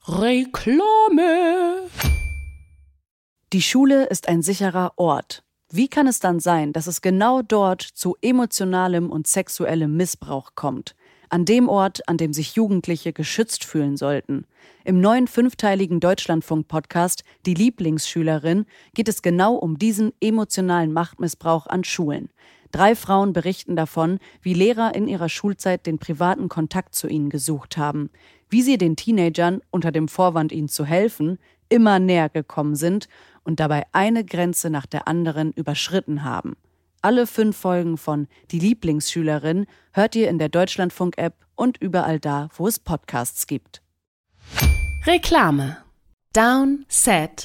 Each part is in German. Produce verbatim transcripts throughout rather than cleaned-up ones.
Reklame. Die Schule ist ein sicherer Ort. Wie kann es dann sein, dass es genau dort zu emotionalem und sexuellem Missbrauch kommt? An dem Ort, an dem sich Jugendliche geschützt fühlen sollten. Im neuen fünfteiligen Deutschlandfunk-Podcast Die Lieblingsschülerin geht es genau um diesen emotionalen Machtmissbrauch an Schulen. Drei Frauen berichten davon, wie Lehrer in ihrer Schulzeit den privaten Kontakt zu ihnen gesucht haben, wie sie den Teenagern, unter dem Vorwand ihnen zu helfen, immer näher gekommen sind und dabei eine Grenze nach der anderen überschritten haben. Alle fünf Folgen von Die Lieblingsschülerin hört ihr in der Deutschlandfunk-App und überall da, wo es Podcasts gibt. Reklame. Down, Set,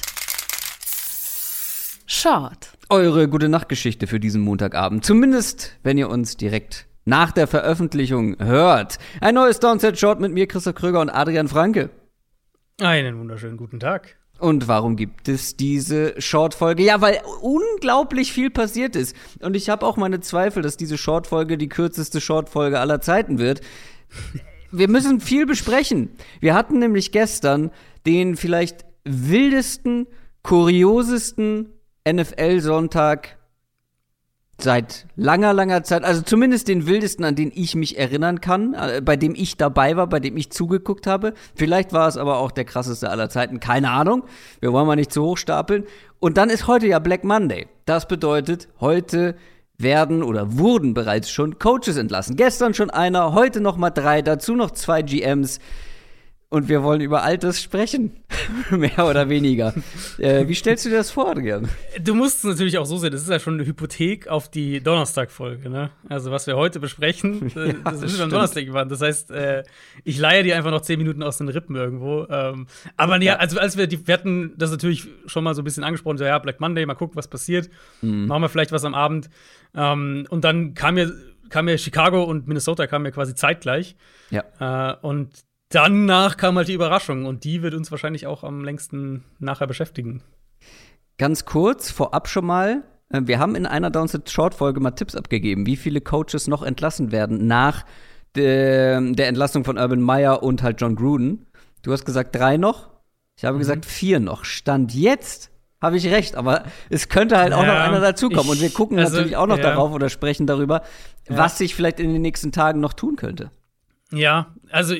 Short. Eure Gute-Nacht-Geschichte für diesen Montagabend. Zumindest, wenn ihr uns direkt nach der Veröffentlichung hört. Ein neues Downset Short mit mir, Christoph Kröger und Adrian Franke. Einen wunderschönen guten Tag. Und warum gibt es diese Short-Folge? Ja, weil unglaublich viel passiert ist. Und ich habe auch meine Zweifel, dass diese Short-Folge die kürzeste Short-Folge aller Zeiten wird. Wir müssen viel besprechen. Wir hatten nämlich gestern den vielleicht wildesten, kuriosesten N F L-Sonntag seit langer, langer Zeit, also zumindest den wildesten, an den ich mich erinnern kann, bei dem ich dabei war, bei dem ich zugeguckt habe. Vielleicht war es aber auch der krasseste aller Zeiten, keine Ahnung. Wir wollen mal nicht zu hoch stapeln. Und dann ist heute ja Black Monday. Das bedeutet, heute werden oder wurden bereits schon Coaches entlassen. Gestern schon einer, heute noch mal drei, dazu noch zwei G Ms. Und wir wollen über all das sprechen, mehr oder weniger. äh, wie stellst du dir das vor, Adrian? Du musst es natürlich auch so sehen, das ist ja schon eine Hypothek auf die Donnerstag-Folge, ne? Also was wir heute besprechen, äh, ja, das, das ist am Donnerstag geworden. Das heißt, äh, ich leihe dir einfach noch zehn Minuten aus den Rippen irgendwo. Ähm, aber ja, also als wir, die, wir hatten das natürlich schon mal so ein bisschen angesprochen, so ja, Black Monday, mal gucken, was passiert. Mhm. Machen wir vielleicht was am Abend. Ähm, und dann kam ja, kam ja Chicago und Minnesota kamen ja quasi zeitgleich. Ja. Äh, und Danach kam halt die Überraschung und die wird uns wahrscheinlich auch am längsten nachher beschäftigen. Ganz kurz, vorab schon mal, wir haben in einer Downset-Short-Folge mal Tipps abgegeben, wie viele Coaches noch entlassen werden nach de- der Entlassung von Urban Meyer und halt John Gruden. Du hast gesagt drei noch, ich habe mhm. gesagt vier noch. Stand jetzt habe ich recht, aber es könnte halt ja, auch noch einer dazukommen. Und wir gucken also, natürlich auch noch ja. darauf oder sprechen darüber, ja. was sich vielleicht in den nächsten Tagen noch tun könnte. Ja, also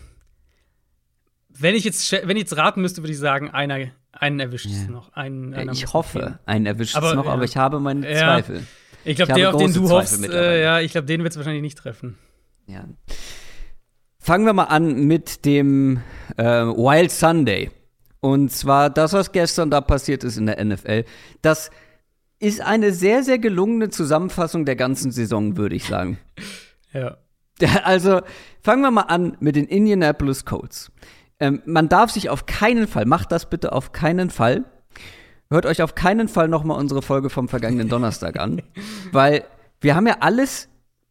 Wenn ich jetzt, wenn ich jetzt raten müsste, würde ich sagen, einer, einen erwischt es ja. noch. Einen, ja, ich hoffe, gehen. einen erwischt es noch, ja. aber ich habe meine ja. Zweifel. Ich glaube, der, auf den du hoffst, äh, ja, ich glaube, den wird es wahrscheinlich nicht treffen. Ja. Fangen wir mal an mit dem äh, Wild Sunday. Und zwar das, was gestern da passiert ist in der N F L. Das ist eine sehr, sehr gelungene Zusammenfassung der ganzen Saison, würde ich sagen. ja. Also, fangen wir mal an mit den Indianapolis Colts. Ähm, man darf sich auf keinen Fall, macht das bitte auf keinen Fall, hört euch auf keinen Fall noch mal unsere Folge vom vergangenen Donnerstag an, weil wir haben ja alles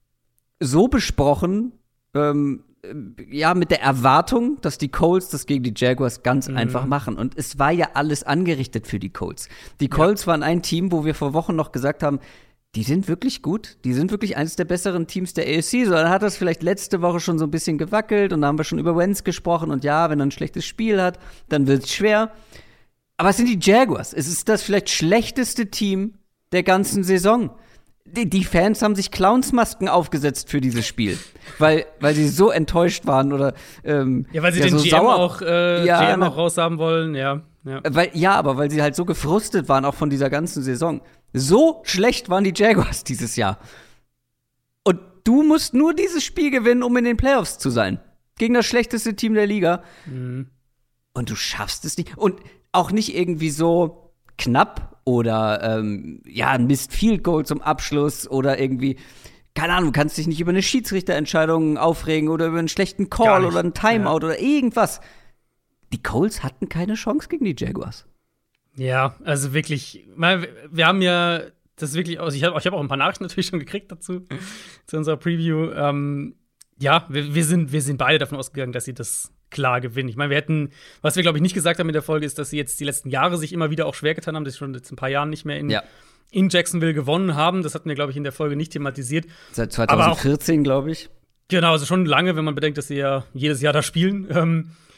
so besprochen, ähm, ja, mit der Erwartung, dass die Colts das gegen die Jaguars ganz mhm. einfach machen. Und es war ja alles angerichtet für die Colts. Die Colts ja. waren ein Team, wo wir vor Wochen noch gesagt haben, die sind wirklich gut. Die sind wirklich eines der besseren Teams der A F C. So, dann hat das vielleicht letzte Woche schon so ein bisschen gewackelt und da haben wir schon über Wentz gesprochen. Und ja, wenn er ein schlechtes Spiel hat, dann wird es schwer. Aber es sind die Jaguars. Es ist das vielleicht schlechteste Team der ganzen Saison. Die, die Fans haben sich Clownsmasken aufgesetzt für dieses Spiel, weil, weil sie so enttäuscht waren oder ähm, ja, weil sie ja, den so G M sauer auch, äh, ja, G M auch raushaben wollen, ja. Ja. Weil, ja, aber weil sie halt so gefrustet waren, auch von dieser ganzen Saison. So schlecht waren die Jaguars dieses Jahr. Und du musst nur dieses Spiel gewinnen, um in den Playoffs zu sein. Gegen das schlechteste Team der Liga. Mhm. Und du schaffst es nicht. Und auch nicht irgendwie so knapp oder ähm, ja, ein Missed Field Goal zum Abschluss oder irgendwie, keine Ahnung, du kannst dich nicht über eine Schiedsrichterentscheidung aufregen oder über einen schlechten Call oder einen Timeout ja. oder irgendwas. Die Colts hatten keine Chance gegen die Jaguars. Ja, also wirklich, wir haben ja das wirklich aus. Ich habe ich hab auch ein paar Nachrichten natürlich schon gekriegt dazu, zu unserer Preview. Ähm, ja, wir, wir, sind, wir sind beide davon ausgegangen, dass sie das klar gewinnen. Ich meine, wir hätten, was wir, glaube ich, nicht gesagt haben in der Folge, ist, dass sie jetzt die letzten Jahre sich immer wieder auch schwer getan haben, dass sie schon jetzt ein paar Jahren nicht mehr in, ja. in Jacksonville gewonnen haben. Das hatten wir, glaube ich, in der Folge nicht thematisiert. Seit zwanzig vierzehn, glaube ich. Genau, also schon lange, wenn man bedenkt, dass sie ja jedes Jahr da spielen. Ähm,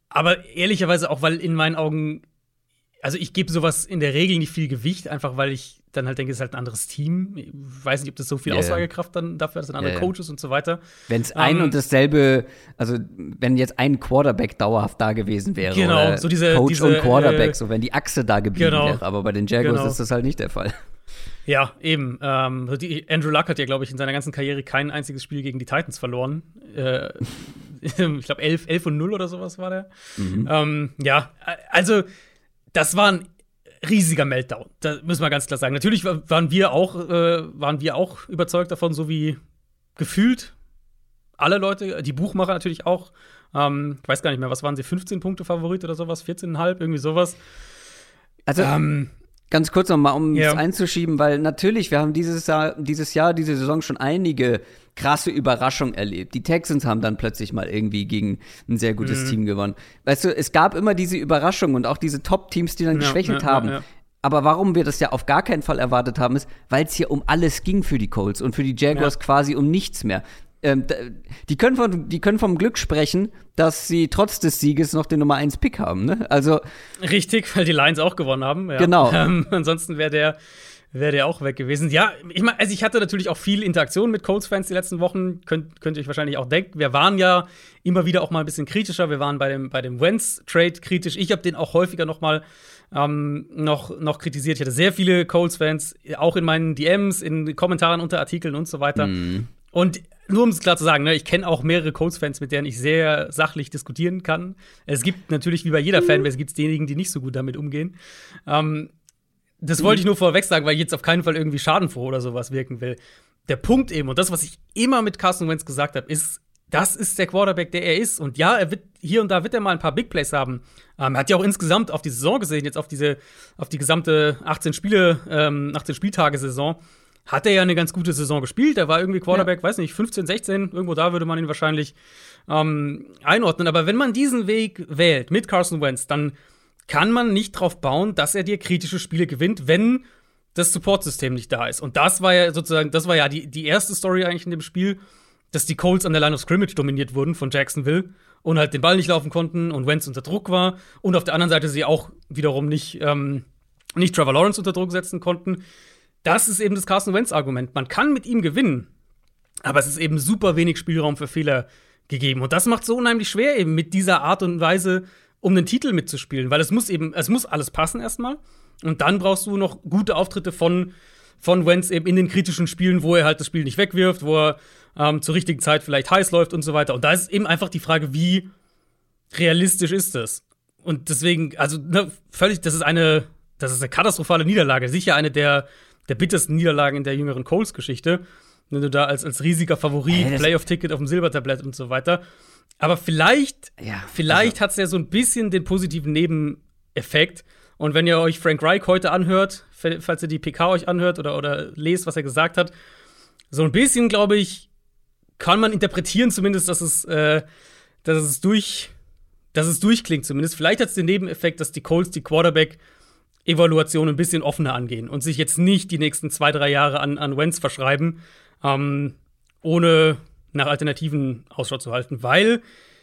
Aber ehrlicherweise auch, weil in meinen Augen, also ich gebe sowas in der Regel nicht viel Gewicht, einfach weil ich dann halt denke, es ist halt ein anderes Team. Ich weiß nicht, ob das so viel ja, Aussagekraft dann dafür hat, es sind andere ja, Coaches und so weiter. Wenn es ein ähm, und dasselbe, also wenn jetzt ein Quarterback dauerhaft da gewesen wäre, genau, oder so diese, Coach diese, und Quarterback, äh, so wenn die Achse da geblieben genau, wäre. Aber bei den Jaguars genau. ist das halt nicht der Fall. Ja, eben. Ähm, die, Andrew Luck hat ja, glaube ich, in seiner ganzen Karriere kein einziges Spiel gegen die Titans verloren. Äh, ich glaube, elf, elf und null oder sowas war der. Mhm. Ähm, ja, also, das war ein riesiger Meltdown. Das müssen wir ganz klar sagen. Natürlich waren wir auch, äh, waren wir auch überzeugt davon, so wie gefühlt alle Leute, die Buchmacher natürlich auch. Ähm, ich weiß gar nicht mehr, was waren sie, fünfzehn Punkte Favorit oder sowas, vierzehn Komma fünf, irgendwie sowas. Also, ähm, ganz kurz noch mal, um ja. es einzuschieben, weil natürlich, wir haben dieses Jahr, dieses Jahr, diese Saison schon einige krasse Überraschungen erlebt. Die Texans haben dann plötzlich mal irgendwie gegen ein sehr gutes mhm. Team gewonnen. Weißt du, es gab immer diese Überraschungen und auch diese Top-Teams, die dann ja, geschwächelt ja, haben. Ja, ja. Aber warum wir das ja auf gar keinen Fall erwartet haben, ist, weil es hier um alles ging für die Colts und für die Jaguars ja. quasi um nichts mehr. Ähm, die, können von, die können vom Glück sprechen, dass sie trotz des Sieges noch den Nummer eins Pick haben, ne? Also richtig, weil die Lions auch gewonnen haben. Ja. Genau. Ähm, ansonsten wäre der, wär der auch weg gewesen. Ja, ich meine, also ich hatte natürlich auch viel Interaktion mit Colts-Fans die letzten Wochen. Könnt, könnt ihr euch wahrscheinlich auch denken. Wir waren ja immer wieder auch mal ein bisschen kritischer. Wir waren bei dem, bei dem Wentz-Trade kritisch. Ich habe den auch häufiger noch mal ähm, noch, noch kritisiert. Ich hatte sehr viele Colts-Fans, auch in meinen D Ms, in Kommentaren unter Artikeln und so weiter. Mhm. Und nur um es klar zu sagen, ne, ich kenne auch mehrere Colts-Fans, mit denen ich sehr sachlich diskutieren kann. Es gibt natürlich, wie bei jeder Fanbase, gibt es diejenigen, die nicht so gut damit umgehen. Ähm, das wollte ich nur vorweg sagen, weil ich jetzt auf keinen Fall irgendwie schadenfroh oder sowas wirken will. Der Punkt eben, und das, was ich immer mit Carson Wentz gesagt habe, ist, das ist der Quarterback, der er ist. Und ja, er wird, hier und da wird er mal ein paar Big Plays haben. Ähm, er hat ja auch insgesamt auf die Saison gesehen, jetzt auf diese, auf die gesamte achtzehn Spiele, ähm, achtzehn Spieltage-Saison, hat er ja eine ganz gute Saison gespielt. Er war irgendwie Quarterback, ja. weiß nicht, fünfzehn, sechzehn, irgendwo da würde man ihn wahrscheinlich ähm, einordnen. Aber wenn man diesen Weg wählt mit Carson Wentz, dann kann man nicht drauf bauen, dass er dir kritische Spiele gewinnt, wenn das Support-System nicht da ist. Und das war ja sozusagen, das war ja die, die erste Story eigentlich in dem Spiel, dass die Colts an der Line of Scrimmage dominiert wurden von Jacksonville und halt den Ball nicht laufen konnten und Wentz unter Druck war. Und auf der anderen Seite sie auch wiederum nicht, ähm, nicht Trevor Lawrence unter Druck setzen konnten. Das ist eben das Carson Wentz-Argument. Man kann mit ihm gewinnen, aber es ist eben super wenig Spielraum für Fehler gegeben. Und das macht es so unheimlich schwer, eben mit dieser Art und Weise, um den Titel mitzuspielen. Weil es muss eben, es muss alles passen erstmal. Und dann brauchst du noch gute Auftritte von, von Wentz eben in den kritischen Spielen, wo er halt das Spiel nicht wegwirft, wo er ähm, zur richtigen Zeit vielleicht heiß läuft und so weiter. Und da ist eben einfach die Frage, wie realistisch ist das? Und deswegen, also ne, völlig, das ist eine, das ist eine katastrophale Niederlage. Sicher eine der der bittersten Niederlagen in der jüngeren Colts-Geschichte. Wenn du da als, als riesiger Favorit, hey, Playoff-Ticket auf dem Silbertablett und so weiter. Aber vielleicht, ja, vielleicht also. hat es ja so ein bisschen den positiven Nebeneffekt. Und wenn ihr euch Frank Reich heute anhört, falls ihr die P K euch anhört oder, oder lest, was er gesagt hat, so ein bisschen, glaube ich, kann man interpretieren zumindest, dass es, äh, dass es durch, dass es durchklingt zumindest. Vielleicht hat es den Nebeneffekt, dass die Colts die Quarterback Evaluation ein bisschen offener angehen und sich jetzt nicht die nächsten zwei, drei Jahre an, an Wentz verschreiben, ähm, ohne nach Alternativen Ausschau zu halten. Weil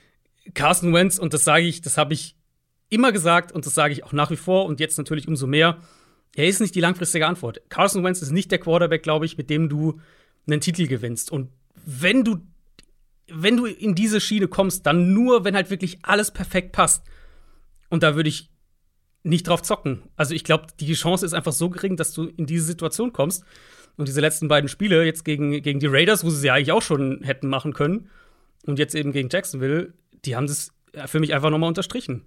Carson Wentz, und das sage ich, das habe ich immer gesagt und das sage ich auch nach wie vor und jetzt natürlich umso mehr, er ist nicht die langfristige Antwort. Carson Wentz ist nicht der Quarterback, glaube ich, mit dem du einen Titel gewinnst. Und wenn du, wenn du in diese Schiene kommst, dann nur, wenn halt wirklich alles perfekt passt. Und da würde ich nicht drauf zocken. Also ich glaube, die Chance ist einfach so gering, dass du in diese Situation kommst. Und diese letzten beiden Spiele jetzt gegen, gegen die Raiders, wo sie sie eigentlich auch schon hätten machen können, und jetzt eben gegen Jacksonville, die haben das für mich einfach nochmal unterstrichen.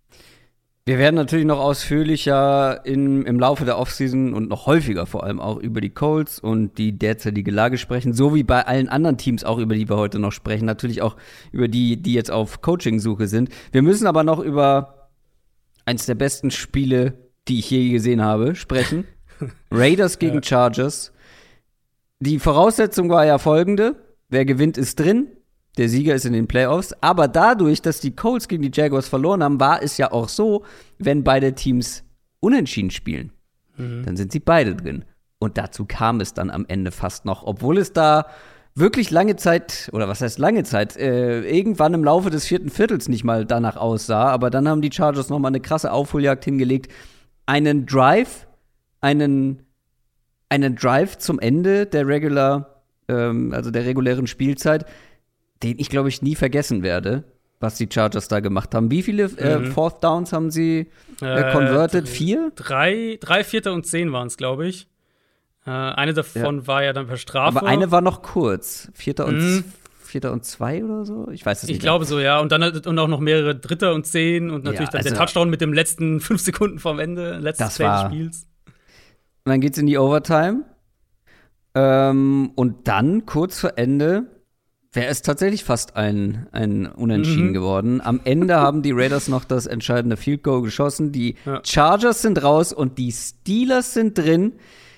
Wir werden natürlich noch ausführlicher in, im Laufe der Offseason und noch häufiger vor allem auch über die Colts und die derzeitige Lage sprechen, so wie bei allen anderen Teams auch, über die wir heute noch sprechen. Natürlich auch über die, die jetzt auf Coaching-Suche sind. Wir müssen aber noch über eins der besten Spiele, die ich je gesehen habe, sprechen. Raiders gegen ja. Chargers. Die Voraussetzung war ja folgende: Wer gewinnt, ist drin. Der Sieger ist in den Playoffs. Aber dadurch, dass die Colts gegen die Jaguars verloren haben, war es ja auch so, wenn beide Teams unentschieden spielen, mhm. dann sind sie beide drin. Und dazu kam es dann am Ende fast noch, obwohl es da wirklich lange Zeit, oder was heißt lange Zeit, äh, irgendwann im Laufe des vierten Viertels nicht mal danach aussah. Aber dann haben die Chargers noch mal eine krasse Aufholjagd hingelegt. Einen Drive, einen, einen Drive zum Ende der Regular, ähm, also der regulären Spielzeit, den ich, glaube ich, nie vergessen werde, was die Chargers da gemacht haben. Wie viele äh, mhm. Fourth Downs haben sie äh, converted? Äh, Vier? Drei, drei, Vierter und Zehn waren es, glaube ich. Äh, eine davon ja. war ja dann per Strafe. Aber eine war noch kurz. Vierter und, mhm. Vierter und zwei oder so? Ich weiß es nicht. Ich glaube so, ja. Und dann halt, und auch noch mehrere Dritter und Zehn und natürlich ja, dann also, der Touchdown mit dem letzten fünf Sekunden vom Ende, letztes Play des Spiels. Und dann geht's in die Overtime. Ähm, und dann, kurz vor Ende, wäre es tatsächlich fast ein, ein Unentschieden mhm. geworden. Am Ende haben die Raiders noch das entscheidende Field Goal geschossen. Die ja. Chargers sind raus und die Steelers sind drin.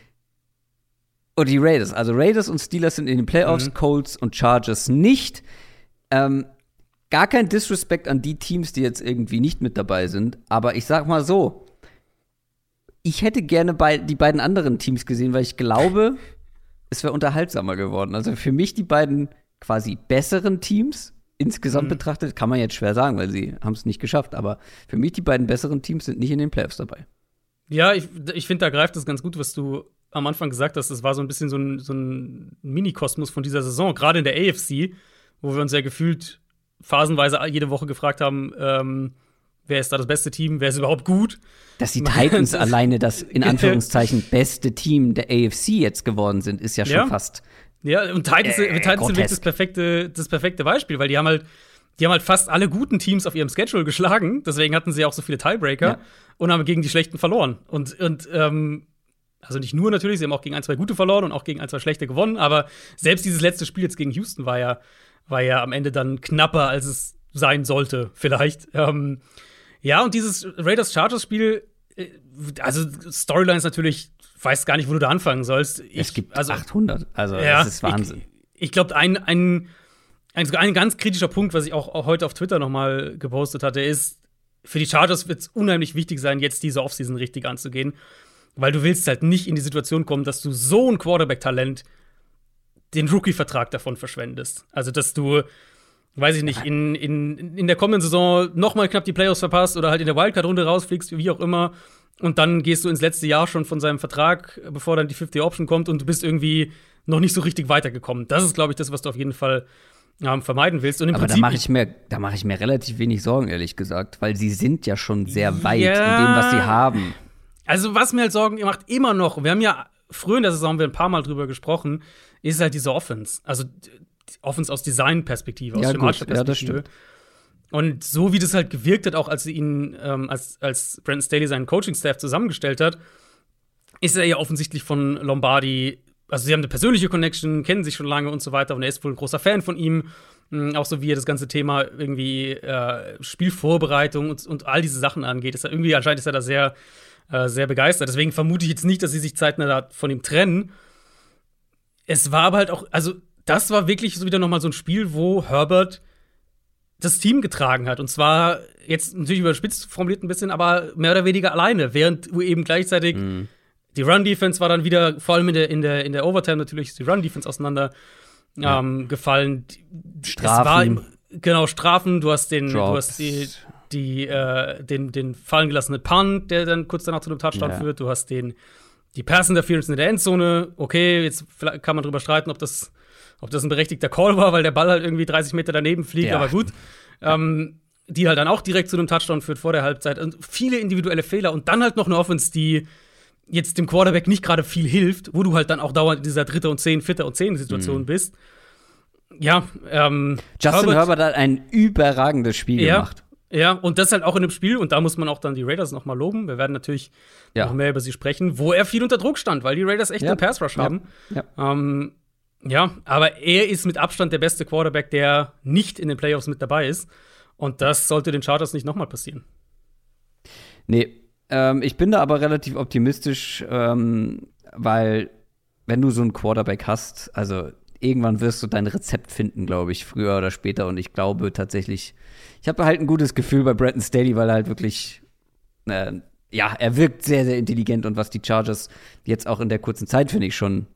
Und die Raiders, also Raiders und Steelers sind in den Playoffs, mhm. Colts und Chargers nicht. Ähm, gar kein Disrespect an die Teams, die jetzt irgendwie nicht mit dabei sind. Aber ich sag mal so, ich hätte gerne bei, die beiden anderen Teams gesehen, weil ich glaube, es wäre unterhaltsamer geworden. Also für mich die beiden quasi besseren Teams, insgesamt mhm. betrachtet, kann man jetzt schwer sagen, weil sie haben es nicht geschafft. Aber für mich die beiden besseren Teams sind nicht in den Playoffs dabei. Ja, ich, ich finde, da greift es ganz gut, was du am Anfang gesagt hast. Das war so ein bisschen so ein, so ein Mini-Kosmos von dieser Saison, gerade in der A F C, wo wir uns ja gefühlt phasenweise jede Woche gefragt haben, ähm, wer ist da das beste Team, wer ist überhaupt gut? Dass die Titans alleine das in Anführungszeichen beste Team der A F C jetzt geworden sind, ist ja schon ja. fast Ja, und Titans, äh, Titans sind wirklich das perfekte, das perfekte Beispiel, weil die haben halt Die haben halt fast alle guten Teams auf ihrem Schedule geschlagen. Deswegen hatten sie auch so viele Tiebreaker ja. und haben gegen die Schlechten verloren. Und, und ähm, also nicht nur natürlich, sie haben auch gegen ein, zwei gute verloren und auch gegen ein, zwei schlechte gewonnen. Aber selbst dieses letzte Spiel jetzt gegen Houston war ja, war ja am Ende dann knapper, als es sein sollte, vielleicht. Ähm, ja, und dieses Raiders-Chargers-Spiel, also Storyline ist natürlich, weiß gar nicht, wo du da anfangen sollst. Ich, es gibt also, achthundert, also ja, das ist Wahnsinn. Ich, ich glaube, ein, ein Ein, ein ganz kritischer Punkt, was ich auch, auch heute auf Twitter noch mal gepostet hatte, ist, für die Chargers wird es unheimlich wichtig sein, jetzt diese Offseason richtig anzugehen. Weil du willst halt nicht in die Situation kommen, dass du so ein Quarterback-Talent den Rookie-Vertrag davon verschwendest. Also, dass du, weiß ich nicht, in, in, in der kommenden Saison noch mal knapp die Playoffs verpasst oder halt in der Wildcard-Runde rausfliegst, wie auch immer. Und dann gehst du ins letzte Jahr schon von seinem Vertrag, bevor dann die fifty Option kommt und du bist irgendwie noch nicht so richtig weitergekommen. Das ist, glaube ich, das, was du auf jeden Fall Ja, vermeiden willst. Und im Aber Prinzip, da mache ich mir, da mache ich mir relativ wenig Sorgen, ehrlich gesagt, weil sie sind ja schon sehr weit ja. in dem, was sie haben. Also was mir halt Sorgen macht, immer noch, wir haben ja früher in der Saison haben wir ein paar Mal drüber gesprochen, ist halt diese Offense. Also die Offense aus Design-Perspektive, aus ja, schematischer gut. Perspektive. Ja, das stimmt. Und so wie das halt gewirkt hat, auch als sie ihn, ähm, als, als Brandon Staley seinen Coaching-Staff zusammengestellt hat, ist er ja offensichtlich von Lombardi. Also sie haben eine persönliche Connection, kennen sich schon lange und so weiter. Und er ist wohl ein großer Fan von ihm. Auch so wie er das ganze Thema irgendwie äh, Spielvorbereitung und, und all diese Sachen angeht. Ist er irgendwie anscheinend ist er da sehr, äh, sehr begeistert. Deswegen vermute ich jetzt nicht, dass sie sich zeitnah da von ihm trennen. Es war aber halt auch, also das war wirklich so wieder noch mal so ein Spiel, wo Herbert das Team getragen hat. Und zwar jetzt natürlich überspitzt formuliert ein bisschen, aber mehr oder weniger alleine. Während eben gleichzeitig mhm. die Run-Defense war dann wieder, vor allem in der, in der, in der Overtime natürlich, ist die Run-Defense auseinander ja. ähm, gefallen. Strafen. Es war im, genau, Strafen. Du hast den, Drops. du hast die, die, äh, den, den fallen gelassenen Punt, der dann kurz danach zu einem Touchdown ja. führt. Du hast den, die Pass-Interference in der Endzone. Okay, jetzt kann man drüber streiten, ob das, ob das ein berechtigter Call war, weil der Ball halt irgendwie dreißig Meter daneben fliegt, ja. aber gut. Ähm, die halt dann auch direkt zu einem Touchdown führt vor der Halbzeit. Und viele individuelle Fehler. Und dann halt noch eine Offense, die jetzt dem Quarterback nicht gerade viel hilft, wo du halt dann auch dauernd in dieser dritte und zehn, vierte und zehn Situation mhm. bist. Ja, ähm Justin Herbert, Herbert hat ein überragendes Spiel ja, gemacht. Ja, und das halt auch in dem Spiel, und da muss man auch dann die Raiders noch mal loben. Wir werden natürlich ja. noch mehr über sie sprechen, wo er viel unter Druck stand, weil die Raiders echt ja. einen Pass-Rush ja. haben. Ja. Ähm, ja, aber er ist mit Abstand der beste Quarterback, der nicht in den Playoffs mit dabei ist. Und das sollte den Chargers nicht noch mal passieren. Nee, ähm, ich bin da aber relativ optimistisch, ähm, weil wenn du so einen Quarterback hast, also irgendwann wirst du dein Rezept finden, glaube ich, früher oder später. Und ich glaube tatsächlich, ich habe halt ein gutes Gefühl bei Brandon Staley, weil er halt wirklich, äh, ja, er wirkt sehr, sehr intelligent. Und was die Chargers jetzt auch in der kurzen Zeit, finde ich, schon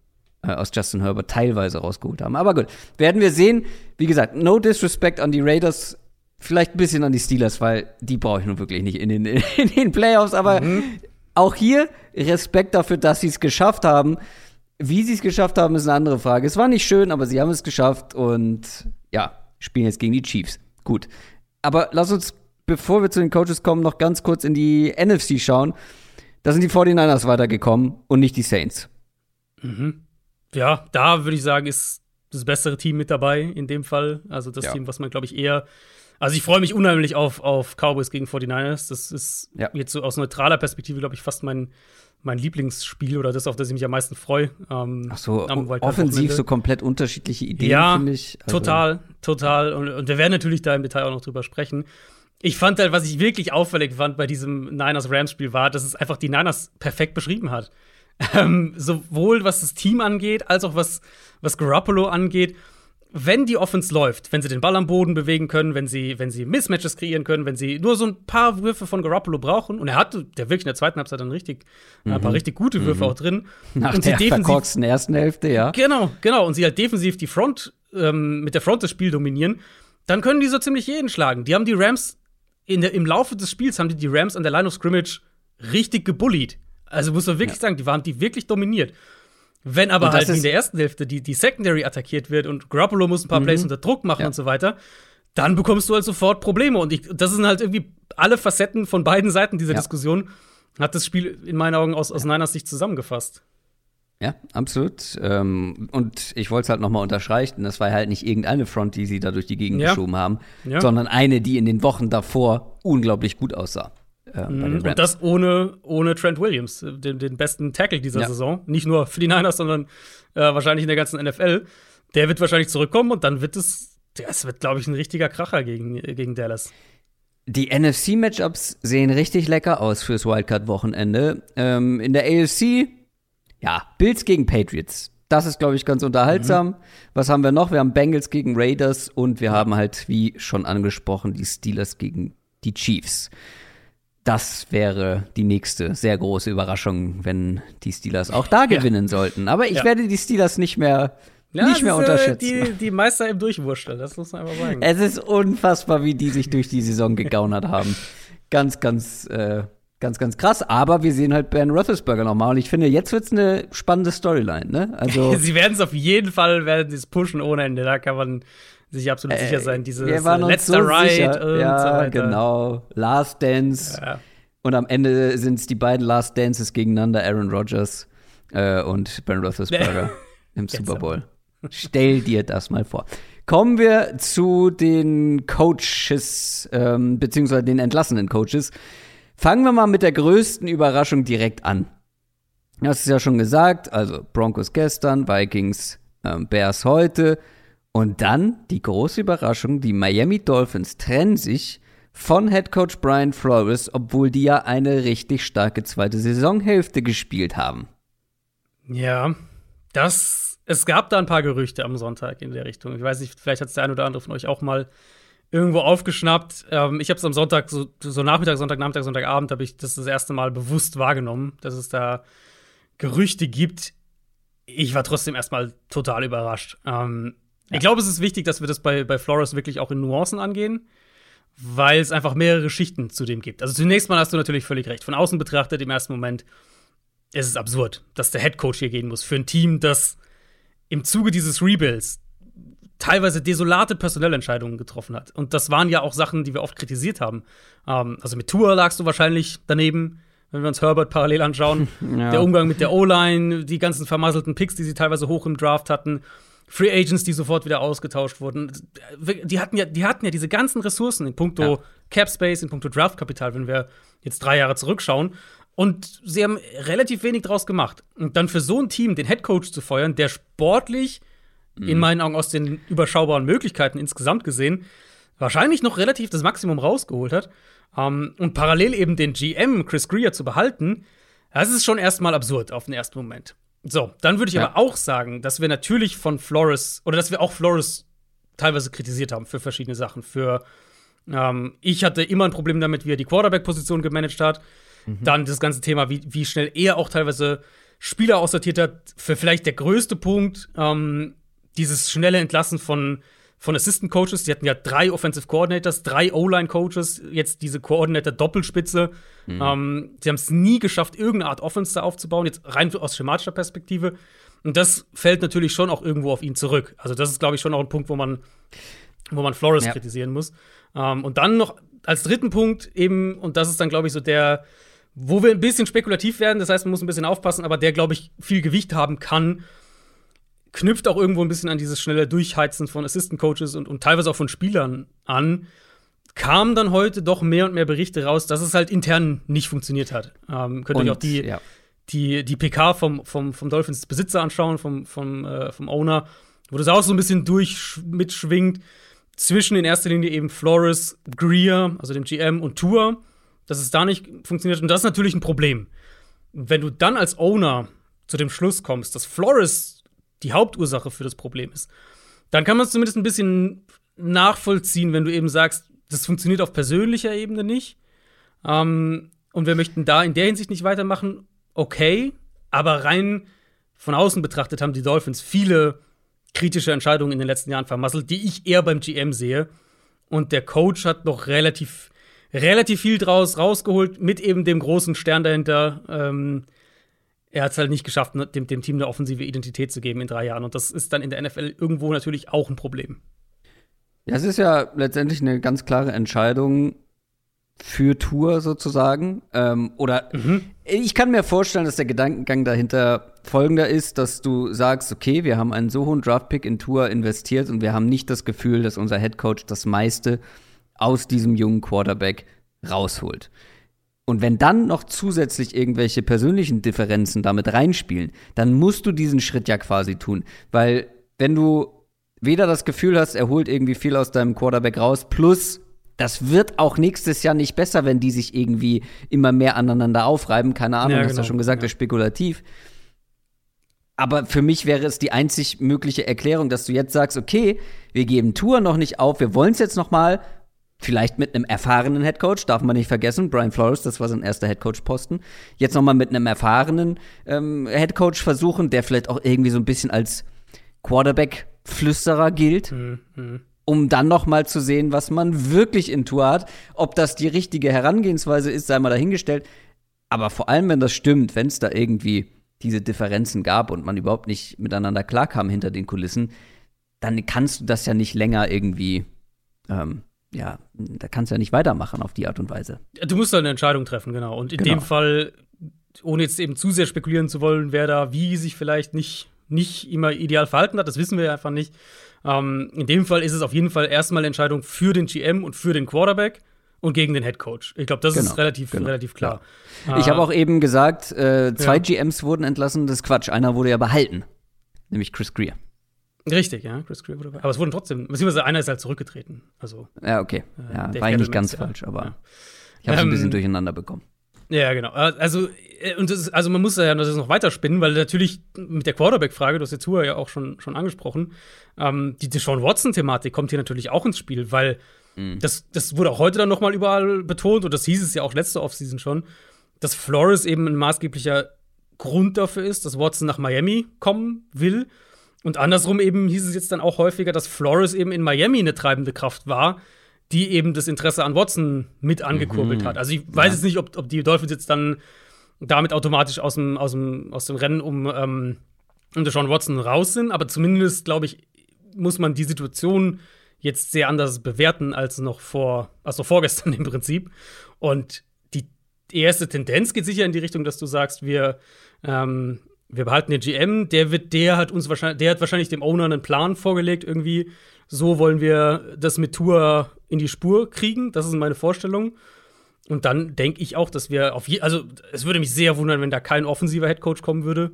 äh, aus Justin Herbert teilweise rausgeholt haben. Aber gut, werden wir sehen. Wie gesagt, no disrespect an die Raiders, vielleicht ein bisschen an die Steelers, weil die brauche ich nun wirklich nicht in den, in den Playoffs. Aber mhm. auch hier Respekt dafür, dass sie es geschafft haben. Wie sie es geschafft haben, ist eine andere Frage. Es war nicht schön, aber sie haben es geschafft und ja, spielen jetzt gegen die Chiefs. Gut. Aber lass uns, bevor wir zu den Coaches kommen, noch ganz kurz in die N F C schauen. Da sind die forty-niners weitergekommen und nicht die Saints. Mhm. Ja, da würde ich sagen, ist das bessere Team mit dabei in dem Fall. Also das ja. Team, was man, glaube ich, eher Also ich freue mich unheimlich auf, auf Cowboys gegen forty-niners. Das ist ja. jetzt so aus neutraler Perspektive, glaube ich, fast mein, mein Lieblingsspiel oder das, auf das ich mich am meisten freue. Ähm, Ach so, offensiv so komplett unterschiedliche Ideen, ja, finde ich. Also total, total. Und, und wir werden natürlich da im Detail auch noch drüber sprechen. Ich fand halt, was ich wirklich auffällig fand bei diesem Niners-Rams-Spiel war, dass es einfach die Niners perfekt beschrieben hat. Ähm, sowohl was das Team angeht, als auch was, was Garoppolo angeht. Wenn die Offense läuft, wenn sie den Ball am Boden bewegen können, wenn sie, wenn sie Mismatches kreieren können, wenn sie nur so ein paar Würfe von Garoppolo brauchen, und er hatte der wirklich in der zweiten Halbzeit dann richtig, mhm. ein paar richtig gute Würfe mhm. auch drin. Nach und der sie verkorksten ersten Hälfte, ja. Genau, genau. Und sie halt defensiv die Front, ähm, mit der Front das Spiel dominieren, dann können die so ziemlich jeden schlagen. Die haben die Rams, in der, im Laufe des Spiels haben die die Rams an der Line of Scrimmage richtig gebullied. Also muss man wirklich ja. sagen, die waren die wirklich dominiert. Wenn aber halt wie in der ersten Hälfte die, die Secondary attackiert wird und Garoppolo muss ein paar mhm. Plays unter Druck machen ja. und so weiter, dann bekommst du halt sofort Probleme. Und ich, das sind halt irgendwie alle Facetten von beiden Seiten dieser ja. Diskussion, hat das Spiel in meinen Augen aus, aus Niners Sicht zusammengefasst. Ja, absolut. Ähm, und ich wollte es halt noch mal unterstreichen, das war halt nicht irgendeine Front, die sie da durch die Gegend ja. geschoben haben, ja. sondern eine, die in den Wochen davor unglaublich gut aussah. Äh, mhm. Und das ohne, ohne Trent Williams, den, den besten Tackle dieser ja. Saison. Nicht nur für die Niners, sondern äh, wahrscheinlich in der ganzen N F L. Der wird wahrscheinlich zurückkommen und dann wird es, das wird, glaube ich, ein richtiger Kracher gegen, gegen Dallas. Die N F C-Matchups sehen richtig lecker aus fürs Wildcard-Wochenende. Ähm, in der A F C, ja, Bills gegen Patriots. Das ist, glaube ich, ganz unterhaltsam. Mhm. Was haben wir noch? Wir haben Bengals gegen Raiders und wir haben halt, wie schon angesprochen, die Steelers gegen die Chiefs. Das wäre die nächste sehr große Überraschung, wenn die Steelers auch da gewinnen ja. sollten. Aber ich ja. werde die Steelers nicht mehr, ja, nicht mehr ist, unterschätzen. Äh, die, die Meister im Durchwursteln, das muss man einfach sagen. Es ist unfassbar, wie die sich durch die Saison gegaunert haben. Ganz, ganz, äh, ganz, ganz krass. Aber wir sehen halt Ben Roethlisberger nochmal. Und ich finde, jetzt wird's eine spannende Storyline, ne? Also sie werden es auf jeden Fall, werden sie es pushen ohne Ende. Da kann man sich absolut äh, sicher sein, dieses letzter so Ride und ja, so weiter. Genau. Last Dance. Ja. Und am Ende sind es die beiden Last Dances gegeneinander, Aaron Rodgers äh, und Ben Roethlisberger im Super Bowl. Stell dir das mal vor. Kommen wir zu den Coaches, ähm, beziehungsweise den entlassenen Coaches. Fangen wir mal mit der größten Überraschung direkt an. Du hast es ja schon gesagt, also Broncos gestern, Vikings, ähm, Bears heute. Und dann die große Überraschung, die Miami Dolphins trennen sich von Headcoach Brian Flores, obwohl die ja eine richtig starke zweite Saisonhälfte gespielt haben. Ja, das, es gab da ein paar Gerüchte am Sonntag in der Richtung. Ich weiß nicht, vielleicht hat es der ein oder andere von euch auch mal irgendwo aufgeschnappt. Ähm, ich habe es am Sonntag, so, so Nachmittag, Sonntag, Nachmittag, Sonntagabend, habe ich das das erste Mal bewusst wahrgenommen, dass es da Gerüchte gibt. Ich war trotzdem erstmal total überrascht. Ähm, Ja. Ich glaube, es ist wichtig, dass wir das bei, bei Flores wirklich auch in Nuancen angehen, weil es einfach mehrere Schichten zu dem gibt. Also zunächst mal hast du natürlich völlig recht. Von außen betrachtet im ersten Moment ist es absurd, dass der Headcoach hier gehen muss für ein Team, das im Zuge dieses Rebuilds teilweise desolate Personellentscheidungen getroffen hat. Und das waren ja auch Sachen, die wir oft kritisiert haben. Ähm, also mit Tua lagst du wahrscheinlich daneben, wenn wir uns Herbert parallel anschauen. Ja. Der Umgang mit der O-Line, die ganzen vermasselten Picks, die sie teilweise hoch im Draft hatten. Free Agents, die sofort wieder ausgetauscht wurden. Die hatten ja, die hatten ja diese ganzen Ressourcen in puncto ja. Cap Space, in puncto Draftkapital, wenn wir jetzt drei Jahre zurückschauen. Und sie haben relativ wenig draus gemacht. Und dann für so ein Team den Headcoach zu feuern, der sportlich, mhm. in meinen Augen aus den überschaubaren Möglichkeiten insgesamt gesehen, wahrscheinlich noch relativ das Maximum rausgeholt hat. Um, und parallel eben den G M Chris Grier zu behalten, das ist schon erstmal absurd auf den ersten Moment. So, dann würde ich ja. aber auch sagen, dass wir natürlich von Flores, oder dass wir auch Flores teilweise kritisiert haben für verschiedene Sachen. Für, ähm, ich hatte immer ein Problem damit, wie er die Quarterback-Position gemanagt hat. Mhm. Dann das ganze Thema, wie, wie schnell er auch teilweise, ähm, ja, die Bälle Spieler aussortiert hat. Für vielleicht der größte Punkt, ähm, dieses schnelle Entlassen von, von Assistant Coaches. Die hatten ja drei Offensive Coordinators, drei O-Line Coaches, jetzt diese Coordinator-Doppelspitze. Mhm. Ähm, sie haben es nie geschafft, irgendeine Art Offense da aufzubauen, jetzt rein aus schematischer Perspektive. Und das fällt natürlich schon auch irgendwo auf ihn zurück. Also, das ist, glaube ich, schon auch ein Punkt, wo man, wo man Flores ja. kritisieren muss. Ähm, und dann noch als dritten Punkt eben, und das ist dann, glaube ich, so der, wo wir ein bisschen spekulativ werden, das heißt, man muss ein bisschen aufpassen, aber der, glaube ich, viel Gewicht haben kann, knüpft auch irgendwo ein bisschen an dieses schnelle Durchheizen von Assistant Coaches und, und teilweise auch von Spielern an, kamen dann heute doch mehr und mehr Berichte raus, dass es halt intern nicht funktioniert hat. Ähm, könnt ihr euch auch die, ja. die, die P K vom, vom, vom Dolphins-Besitzer anschauen, vom, vom, äh, vom Owner, wo das auch so ein bisschen durch mitschwingt, zwischen in erster Linie eben Flores, Greer, also dem G M, und Tua, dass es da nicht funktioniert. Und das ist natürlich ein Problem. Wenn du dann als Owner zu dem Schluss kommst, dass Flores die Hauptursache für das Problem ist, dann kann man es zumindest ein bisschen nachvollziehen, wenn du eben sagst, das funktioniert auf persönlicher Ebene nicht. Ähm, und wir möchten da in der Hinsicht nicht weitermachen, okay. Aber rein von außen betrachtet haben die Dolphins viele kritische Entscheidungen in den letzten Jahren vermasselt, die ich eher beim G M sehe. Und der Coach hat noch relativ, relativ viel draus rausgeholt, mit eben dem großen Stern dahinter. Ähm, er hat es halt nicht geschafft, dem, dem Team eine offensive Identität zu geben in drei Jahren. Und das ist dann in der N F L irgendwo natürlich auch ein Problem. Ja, es ist ja letztendlich eine ganz klare Entscheidung für Tour sozusagen. Ähm, oder mhm. ich kann mir vorstellen, dass der Gedankengang dahinter folgender ist, dass du sagst, okay, wir haben einen so hohen Draftpick in Tour investiert und wir haben nicht das Gefühl, dass unser Headcoach das meiste aus diesem jungen Quarterback rausholt. Und wenn dann noch zusätzlich irgendwelche persönlichen Differenzen damit reinspielen, dann musst du diesen Schritt ja quasi tun. Weil wenn du weder das Gefühl hast, er holt irgendwie viel aus deinem Quarterback raus, plus das wird auch nächstes Jahr nicht besser, wenn die sich irgendwie immer mehr aneinander aufreiben. Keine Ahnung, ja, genau. Hast du ja schon gesagt, ja. Das ist spekulativ. Aber für mich wäre es die einzig mögliche Erklärung, dass du jetzt sagst, okay, wir geben Tour noch nicht auf, wir wollen es jetzt noch mal, vielleicht mit einem erfahrenen Headcoach, darf man nicht vergessen, Brian Flores, das war sein erster Headcoach-Posten, jetzt noch mal mit einem erfahrenen ähm, Headcoach versuchen, der vielleicht auch irgendwie so ein bisschen als Quarterback-Flüsterer gilt, mhm. um dann noch mal zu sehen, was man wirklich in Tour hat. Ob das die richtige Herangehensweise ist, sei mal dahingestellt. Aber vor allem, wenn das stimmt, wenn es da irgendwie diese Differenzen gab und man überhaupt nicht miteinander klarkam hinter den Kulissen, dann kannst du das ja nicht länger irgendwie, ähm, ja, da kannst du ja nicht weitermachen auf die Art und Weise. Du musst halt eine Entscheidung treffen, genau. Und in genau. dem Fall, ohne jetzt eben zu sehr spekulieren zu wollen, wer da wie sich vielleicht nicht, nicht immer ideal verhalten hat, das wissen wir ja einfach nicht. Ähm, in dem Fall ist es auf jeden Fall erstmal eine Entscheidung für den G M und für den Quarterback und gegen den Headcoach. Ich glaube, das genau, ist relativ, genau. relativ klar. Ja. Ich habe auch eben gesagt, äh, zwei ja. G Ms wurden entlassen, das ist Quatsch. Einer wurde ja behalten, nämlich Chris Greer. Richtig, ja, Chris Greer wurde behalten. Aber es wurden trotzdem, beziehungsweise einer ist halt zurückgetreten. Also, ja, okay. Ja, äh, war eigentlich ganz ja. falsch, aber ja. ich habe es ähm, ein bisschen durcheinander bekommen. Ja, genau. Also, und das ist, also man muss ja das noch weiter spinnen, weil natürlich mit der Quarterback-Frage, du hast jetzt Tua ja auch schon, schon angesprochen, ähm, die Deshaun Watson-Thematik kommt hier natürlich auch ins Spiel, weil mhm. das, das wurde auch heute dann noch mal überall betont und das hieß es ja auch letzte Offseason schon, dass Flores eben ein maßgeblicher Grund dafür ist, dass Watson nach Miami kommen will. Und andersrum eben hieß es jetzt dann auch häufiger, dass Flores eben in Miami eine treibende Kraft war, die eben das Interesse an Watson mit angekurbelt mhm. hat. Also ich weiß ja. jetzt nicht, ob, ob die Dolphins jetzt dann damit automatisch aus dem, aus dem, aus dem Rennen um, ähm, um Deshaun Watson raus sind, aber zumindest, glaube ich, muss man die Situation jetzt sehr anders bewerten als noch vor, als noch vorgestern im Prinzip. Und die erste Tendenz geht sicher in die Richtung, dass du sagst, wir ähm, wir behalten den G M, der wird, der hat uns wahrscheinlich, der hat wahrscheinlich dem Owner einen Plan vorgelegt, irgendwie, so wollen wir das mit Tour in die Spur kriegen. Das ist meine Vorstellung. Und dann denke ich auch, dass wir auf je, also es würde mich sehr wundern, wenn da kein offensiver Headcoach kommen würde.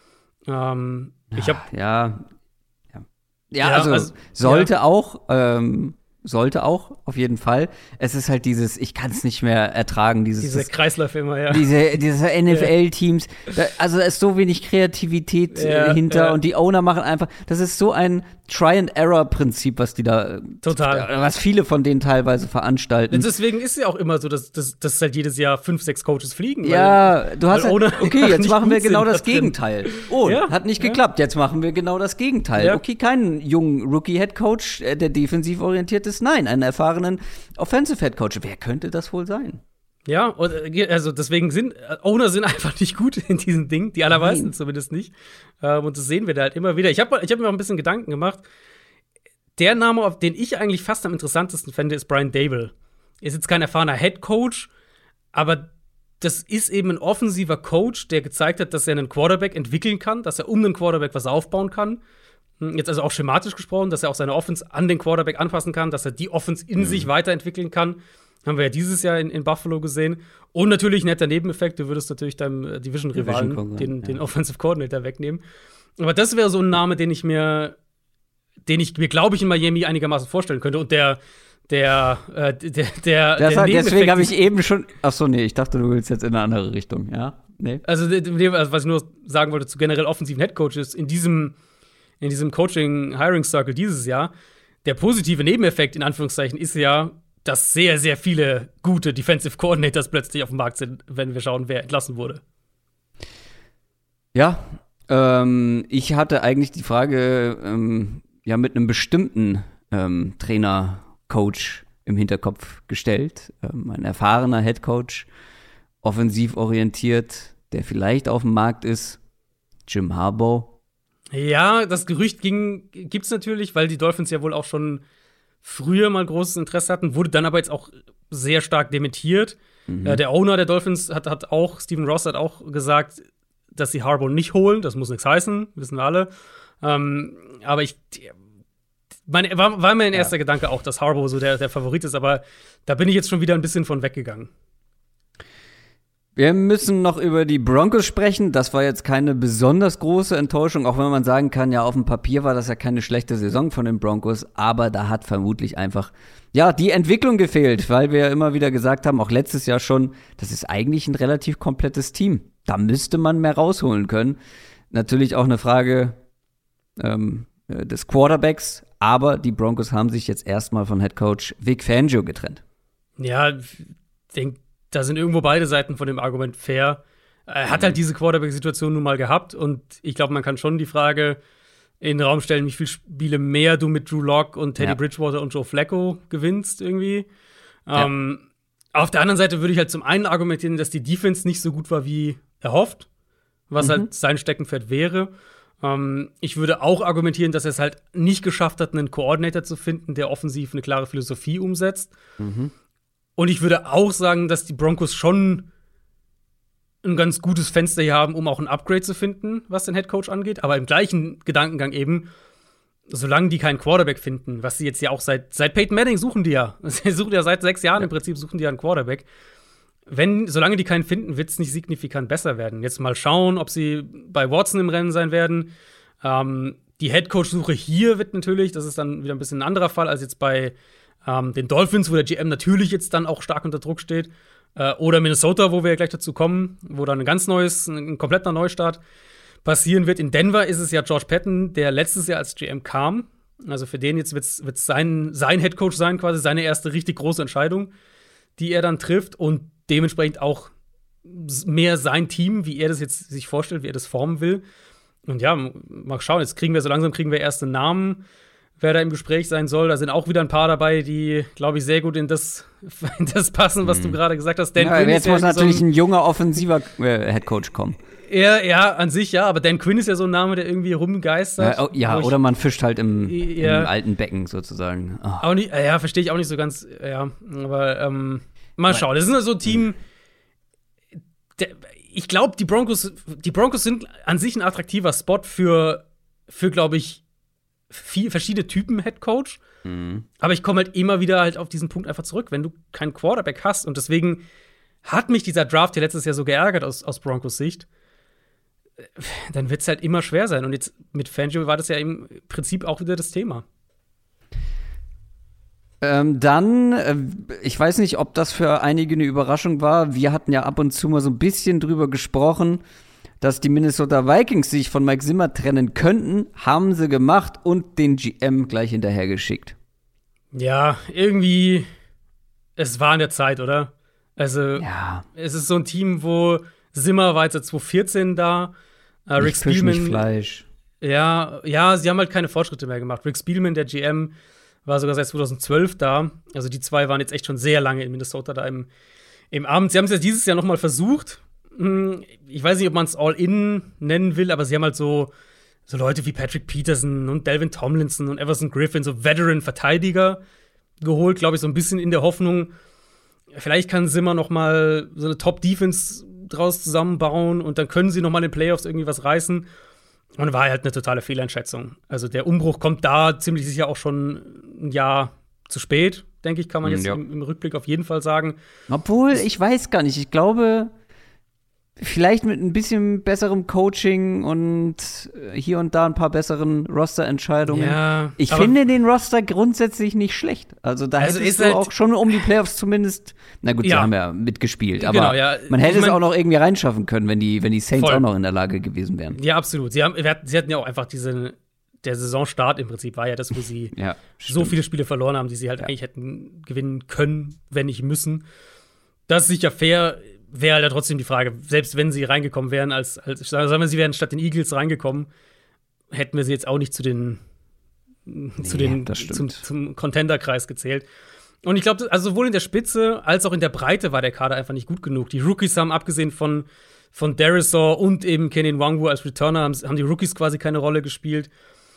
Ähm, ich habe ja, ja, ja, also, also sollte ja. auch, ähm, sollte auch auf jeden Fall. Es ist halt dieses, ich kann es nicht mehr ertragen, dieses diese Kreisläufe immer, ja. Diese, diese N F L-Teams, da, also da ist so wenig Kreativität ja, äh, hinter ja. und die Owner machen einfach, das ist so ein Try-and-Error-Prinzip, was die da, Total. was viele von denen teilweise veranstalten. Deswegen ist es ja auch immer so, dass, dass, dass halt jedes Jahr fünf, sechs Coaches fliegen. Ja, weil, du hast weil halt, okay, jetzt machen wir genau das drin. Gegenteil. Oh, ja, hat nicht ja. geklappt, jetzt machen wir genau das Gegenteil. Ja. Okay, keinen jungen Rookie-Headcoach, der defensiv orientiert ist, nein, einen erfahrenen Offensive-Headcoach. Wer könnte das wohl sein? Ja, und, also deswegen sind Owner sind einfach nicht gut in diesen Dingen, die allermeisten Nein. zumindest nicht. Ähm, und das sehen wir da halt immer wieder. Ich habe ich hab mir auch ein bisschen Gedanken gemacht. Der Name, auf den ich eigentlich fast am interessantesten fände, ist Brian Daboll. Er ist jetzt kein erfahrener Head Coach, aber das ist eben ein offensiver Coach, der gezeigt hat, dass er einen Quarterback entwickeln kann, dass er um einen Quarterback was aufbauen kann. Jetzt also auch schematisch gesprochen, dass er auch seine Offense an den Quarterback anpassen kann, dass er die Offense in mhm. sich weiterentwickeln kann. Haben wir ja dieses Jahr in, in Buffalo gesehen. Und natürlich ein netter Nebeneffekt, du würdest natürlich deinem Division-Rivalen Division den, ja. den Offensive Coordinator wegnehmen. Aber das wäre so ein Name, den ich mir, den ich mir, glaube ich, in Miami einigermaßen vorstellen könnte. Und der, der, äh, der, der, das der hat, deswegen habe ich eben schon, ach so, nee, ich dachte, du willst jetzt in eine andere Richtung, ja? Nee. Also, was ich nur sagen wollte zu generell offensiven Headcoaches, in diesem, in diesem Coaching-Hiring-Circle dieses Jahr, der positive Nebeneffekt, in Anführungszeichen, ist ja, dass sehr, sehr viele gute Defensive Coordinators plötzlich auf dem Markt sind, wenn wir schauen, wer entlassen wurde. Ja, ähm, ich hatte eigentlich die Frage ähm, ja mit einem bestimmten ähm, Trainer, Coach im Hinterkopf gestellt. Ähm, ein erfahrener Headcoach, offensiv orientiert, der vielleicht auf dem Markt ist. Jim Harbaugh. Ja, das Gerücht ging, gibt's natürlich, weil die Dolphins ja wohl auch schon früher mal großes Interesse hatten, wurde dann aber jetzt auch sehr stark dementiert. Mhm. Äh, der Owner der Dolphins hat, hat auch, Stephen Ross hat auch gesagt, dass sie Harbaugh nicht holen. Das muss nichts heißen, wissen wir alle. Ähm, aber ich, meine, war, war mein erster ja. Gedanke auch, dass Harbaugh so der, der Favorit ist, aber da bin ich jetzt schon wieder ein bisschen von weggegangen. Wir müssen noch über die Broncos sprechen. Das war jetzt keine besonders große Enttäuschung, auch wenn man sagen kann, ja, auf dem Papier war das ja keine schlechte Saison von den Broncos, aber da hat vermutlich einfach, ja, die Entwicklung gefehlt, weil wir ja immer wieder gesagt haben, auch letztes Jahr schon, das ist eigentlich ein relativ komplettes Team. Da müsste man mehr rausholen können. Natürlich auch eine Frage ähm, des Quarterbacks, aber die Broncos haben sich jetzt erstmal von Headcoach Vic Fangio getrennt. Ja, ich denke, da sind irgendwo beide Seiten von dem Argument fair. Er hat halt diese Quarterback-Situation nun mal gehabt und ich glaube, man kann schon die Frage in den Raum stellen, wie viele Spiele mehr du mit Drew Lock und Teddy ja. Bridgewater und Joe Flacco gewinnst irgendwie. Ja. Ähm, auf der anderen Seite würde ich halt zum einen argumentieren, dass die Defense nicht so gut war wie erhofft, was mhm. halt sein Steckenpferd wäre. Ähm, ich würde auch argumentieren, dass er es halt nicht geschafft hat, einen Coordinator zu finden, der offensiv eine klare Philosophie umsetzt. Mhm. Und ich würde auch sagen, dass die Broncos schon ein ganz gutes Fenster hier haben, um auch ein Upgrade zu finden, was den Headcoach angeht. Aber im gleichen Gedankengang eben, solange die keinen Quarterback finden, was sie jetzt ja auch seit, seit Peyton Manning suchen die ja. Sie suchen ja seit sechs Jahren im Prinzip, suchen die ja einen Quarterback. Wenn, solange die keinen finden, wird es nicht signifikant besser werden. Jetzt mal schauen, ob sie bei Watson im Rennen sein werden. Ähm, die Headcoach-Suche hier wird natürlich, das ist dann wieder ein bisschen ein anderer Fall als jetzt bei Ähm, den Dolphins, wo der G M natürlich jetzt dann auch stark unter Druck steht. Äh, oder Minnesota, wo wir ja gleich dazu kommen, wo dann ein ganz neues, ein kompletter Neustart passieren wird. In Denver ist es ja George Patton, der letztes Jahr als G M kam. Also für den jetzt wird es sein, sein Headcoach sein, quasi seine erste richtig große Entscheidung, die er dann trifft. Und dementsprechend auch mehr sein Team, wie er das jetzt sich vorstellt, wie er das formen will. Und ja, mal schauen, jetzt kriegen wir so langsam kriegen wir erste Namen, wer da im Gespräch sein soll. Da sind auch wieder ein paar dabei, die, glaube ich, sehr gut in das, in das passen, was mhm. du gerade gesagt hast. Dan ja, Quinn jetzt ist muss ja natürlich so ein, ein junger, offensiver äh, Headcoach kommen. Ja, ja, an sich ja, aber Dan Quinn ist ja so ein Name, der irgendwie rumgeistert. Ja, oh, ja oder man fischt halt im, ja, im alten Becken sozusagen. Oh. Auch nicht, ja, verstehe ich auch nicht so ganz, ja, aber ähm, mal schauen. Das ist so ein Team, der, ich glaube, die Broncos, die Broncos sind an sich ein attraktiver Spot für, für glaube ich, Viel, verschiedene Typen Headcoach. Mhm. Aber ich komme halt immer wieder halt auf diesen Punkt einfach zurück, wenn du keinen Quarterback hast. Und deswegen hat mich dieser Draft hier letztes Jahr so geärgert aus, aus Broncos Sicht. Dann wird es halt immer schwer sein. Und jetzt mit Fangio war das ja im Prinzip auch wieder das Thema. Ähm, dann, äh, ich weiß nicht, ob das für einige eine Überraschung war. Wir hatten ja ab und zu mal so ein bisschen drüber gesprochen, dass die Minnesota Vikings sich von Mike Zimmer trennen könnten, haben sie gemacht und den G M gleich hinterher geschickt. Ja, irgendwie, es war an der Zeit, oder? Also, ja. Es ist so ein Team, wo Zimmer war jetzt seit zwanzig vierzehn da. Äh, Rick nicht Fisch, Spielman. Nicht Fleisch. Ja, ja, sie haben halt keine Fortschritte mehr gemacht. Rick Spielman, der G M, war sogar seit zwanzig zwölf da. Also die zwei waren jetzt echt schon sehr lange in Minnesota da im, im Amt. Sie haben es ja dieses Jahr noch mal versucht. Ich weiß nicht, ob man es All-In nennen will, aber sie haben halt so, so Leute wie Patrick Peterson und Delvin Tomlinson und Everson Griffin, so Veteran-Verteidiger geholt, glaube ich, so ein bisschen in der Hoffnung, vielleicht kann Zimmer noch mal so eine Top-Defense draus zusammenbauen und dann können sie noch mal in den Playoffs irgendwie was reißen. Und war halt eine totale Fehleinschätzung. Also der Umbruch kommt da ziemlich sicher auch schon ein Jahr zu spät, denke ich, kann man jetzt ja. im, im Rückblick auf jeden Fall sagen. Obwohl, ich weiß gar nicht, ich glaube, vielleicht mit ein bisschen besserem Coaching und hier und da ein paar besseren Roster-Entscheidungen. Ja, ich finde den Roster grundsätzlich nicht schlecht. Also da also hättest du halt auch schon um die Playoffs zumindest, na gut, ja. sie haben ja mitgespielt, aber genau, ja. man hätte ich mein, es auch noch irgendwie reinschaffen können, wenn die, wenn die Saints voll. auch noch in der Lage gewesen wären. Ja, absolut. Sie, haben, sie hatten ja auch einfach diese, der Saisonstart im Prinzip war ja das, wo sie ja, so viele Spiele verloren haben, die sie halt ja. eigentlich hätten gewinnen können, wenn nicht müssen. Das ist sicher fair. Wäre halt trotzdem die Frage, selbst wenn sie reingekommen wären, als, als sagen wir, sie wären statt den Eagles reingekommen, hätten wir sie jetzt auch nicht zu den, nee, zu den zum, zum Contender-Kreis gezählt. Und ich glaube, also sowohl in der Spitze als auch in der Breite war der Kader einfach nicht gut genug. Die Rookies haben, abgesehen von, von Darisaw und eben Kenny Nwangwu als Returner, haben, haben die Rookies quasi keine Rolle gespielt.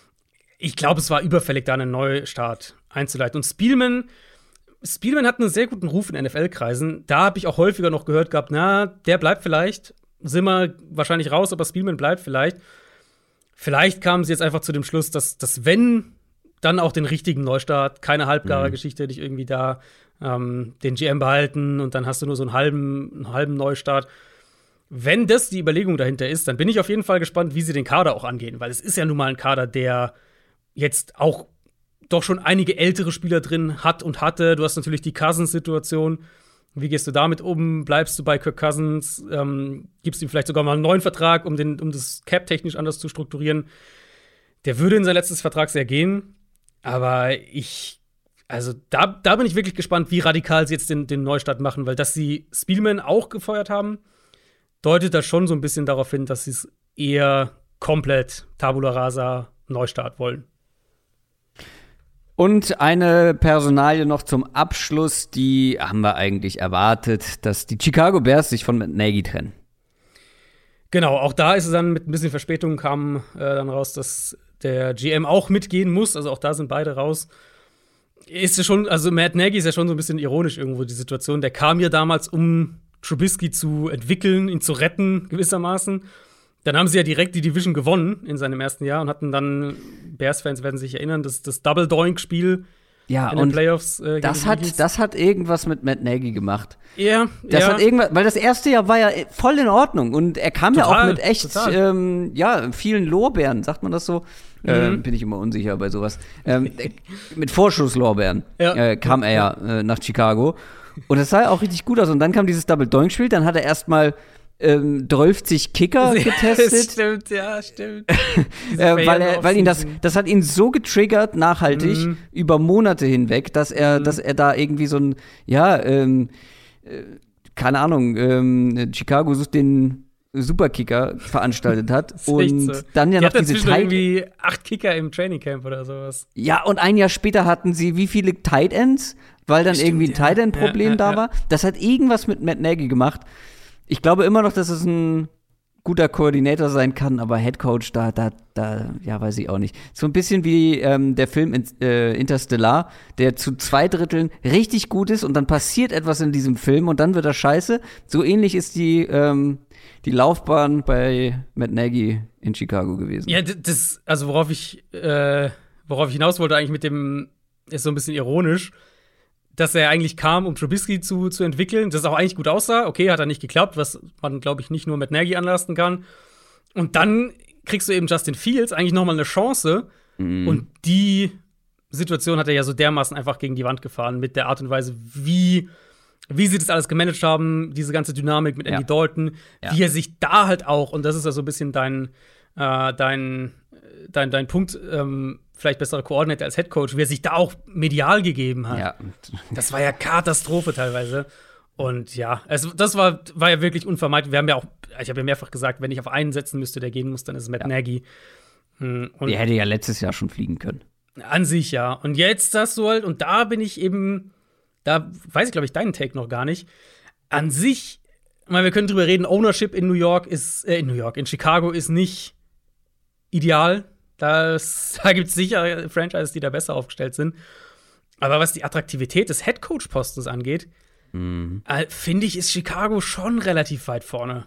Ich glaube, es war überfällig, da einen Neustart einzuleiten. Und Spielman Spielman hat einen sehr guten Ruf in N F L-Kreisen. Da habe ich auch häufiger noch gehört gehabt, na, der bleibt vielleicht. Zimmer wahrscheinlich raus, aber Spielman bleibt vielleicht. Vielleicht kamen sie jetzt einfach zu dem Schluss, dass, dass wenn, dann auch den richtigen Neustart, keine halbgare mhm. Geschichte, dich irgendwie da ähm, den G M behalten und dann hast du nur so einen halben, einen halben Neustart. Wenn das die Überlegung dahinter ist, dann bin ich auf jeden Fall gespannt, wie sie den Kader auch angehen, weil es ist ja nun mal ein Kader, der jetzt auch doch schon einige ältere Spieler drin hat und hatte. Du hast natürlich die Cousins-Situation. Wie gehst du damit um? Bleibst du bei Kirk Cousins? Ähm, gibst ihm vielleicht sogar mal einen neuen Vertrag, um, den, um das Cap technisch anders zu strukturieren? Der würde in sein letztes Vertragsjahr gehen. Aber ich, also da, da bin ich wirklich gespannt, wie radikal sie jetzt den, den Neustart machen. Weil, dass sie Spielman auch gefeuert haben, deutet das schon so ein bisschen darauf hin, dass sie es eher komplett Tabula Rasa Neustart wollen. Und eine Personalie noch zum Abschluss, die haben wir eigentlich erwartet, dass die Chicago Bears sich von Matt Nagy trennen. Genau, auch da ist es dann mit ein bisschen Verspätung kam äh, dann raus, dass der G M auch mitgehen muss. Also auch da sind beide raus. Ist ja schon, also Matt Nagy ist ja schon so ein bisschen ironisch irgendwo die Situation. Der kam ja damals, um Trubisky zu entwickeln, ihn zu retten gewissermaßen. Dann haben sie ja direkt die Division gewonnen in seinem ersten Jahr und hatten dann, Bears-Fans werden sich erinnern, das, das Double-Doink-Spiel ja, in den Playoffs. Äh, das, hat, das hat irgendwas mit Matt Nagy gemacht. Ja, das ja. hat irgendwas, weil das erste Jahr war ja voll in Ordnung und er kam total, ja auch mit echt ähm, ja, vielen Lorbeeren, sagt man das so? Mhm. Äh, bin ich immer unsicher bei sowas. Ähm, mit Vorschusslorbeeren ja. äh, kam er ja äh, nach Chicago. Und das sah ja auch richtig gut aus. Und dann kam dieses Double-Doink-Spiel, dann hat er erstmal Ähm, dreißig Kicker getestet. Stimmt, ja, stimmt. äh, weil er, weil ihn das, das hat ihn so getriggert, nachhaltig, mhm. über Monate hinweg, dass er, mhm. dass er da irgendwie so ein, ja, ähm, äh, keine Ahnung, ähm, Chicago sucht den Superkicker veranstaltet hat. und so. dann ja Die noch diese Tight irgendwie acht Kicker im Trainingcamp oder sowas. Ja, und ein Jahr später hatten sie wie viele Tight Ends, weil dann Stimmt, irgendwie ein ja. Tight End-Problem ja, ja, da war. Das hat irgendwas mit Matt Nagy gemacht. Ich glaube immer noch, dass es ein guter Koordinator sein kann, aber Headcoach, da, da, da, ja, weiß ich auch nicht. So ein bisschen wie ähm, der Film in, äh, Interstellar, der zu zwei Dritteln richtig gut ist und dann passiert etwas in diesem Film und dann wird er scheiße. So ähnlich ist die, ähm, die Laufbahn bei Matt Nagy in Chicago gewesen. Ja, das, also worauf ich, äh, worauf ich hinaus wollte eigentlich mit dem, ist so ein bisschen ironisch, dass er eigentlich kam, um Trubisky zu, zu entwickeln, das auch eigentlich gut aussah. Okay, hat er nicht geklappt, was man, glaube ich, nicht nur mit Nagy anlasten kann. Und dann kriegst du eben Justin Fields eigentlich noch mal eine Chance. Mhm. Und die Situation hat er ja so dermaßen einfach gegen die Wand gefahren mit der Art und Weise, wie wie sie das alles gemanagt haben, diese ganze Dynamik mit Andy Ja. Dalton, Ja. wie er sich da halt auch, und das ist ja so ein bisschen dein, äh, dein, dein, dein Punkt, ähm, vielleicht besserer Koordinator als Headcoach, wie er sich da auch medial gegeben hat. Ja. Das war ja Katastrophe teilweise. Und ja, also das war, war ja wirklich unvermeidlich. Wir haben ja auch, ich habe ja mehrfach gesagt, wenn ich auf einen setzen müsste, der gehen muss, dann ist es Matt Ja. Nagy. Hm, Und Der hätte ja letztes Jahr schon fliegen können. an sich ja. Und jetzt hast du halt, und da bin ich eben, da weiß ich, glaube ich, deinen Take noch gar nicht. An sich, ich meine, wir können drüber reden, Ownership in New York ist, äh, in New York, in Chicago ist nicht ideal. Das, da gibt es sicher Franchises, die da besser aufgestellt sind. Aber was die Attraktivität des Headcoach-Postens angeht, Mhm. äh, finde ich, ist Chicago schon relativ weit vorne.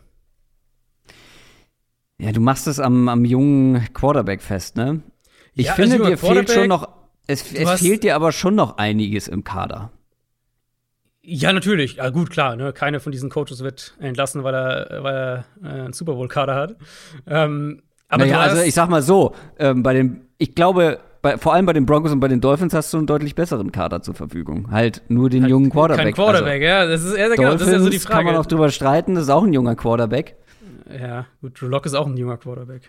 Ja, du machst es am, am jungen Quarterback fest, ne? Ich Ja, finde, also junger dir fehlt Quarterback, schon noch, es, es hast- fehlt dir aber schon noch einiges im Kader. Ja, natürlich. Ja, gut, klar. Ne? Keine von diesen Coaches wird entlassen, weil er, weil er äh, einen Super Bowl-Kader hat. Ähm, aber naja, du hast, also ich sag mal so, ähm, bei den, ich glaube, bei, vor allem bei den Broncos und bei den Dolphins hast du einen deutlich besseren Kader zur Verfügung. Halt nur den jungen Quarterback. kein Quarterback, ja. Das ist, ja, genau, das ist ja so die Dolphins kann man Frage. auch drüber streiten, das ist auch ein junger Quarterback. Ja, gut, Drew Lock ist auch ein junger Quarterback.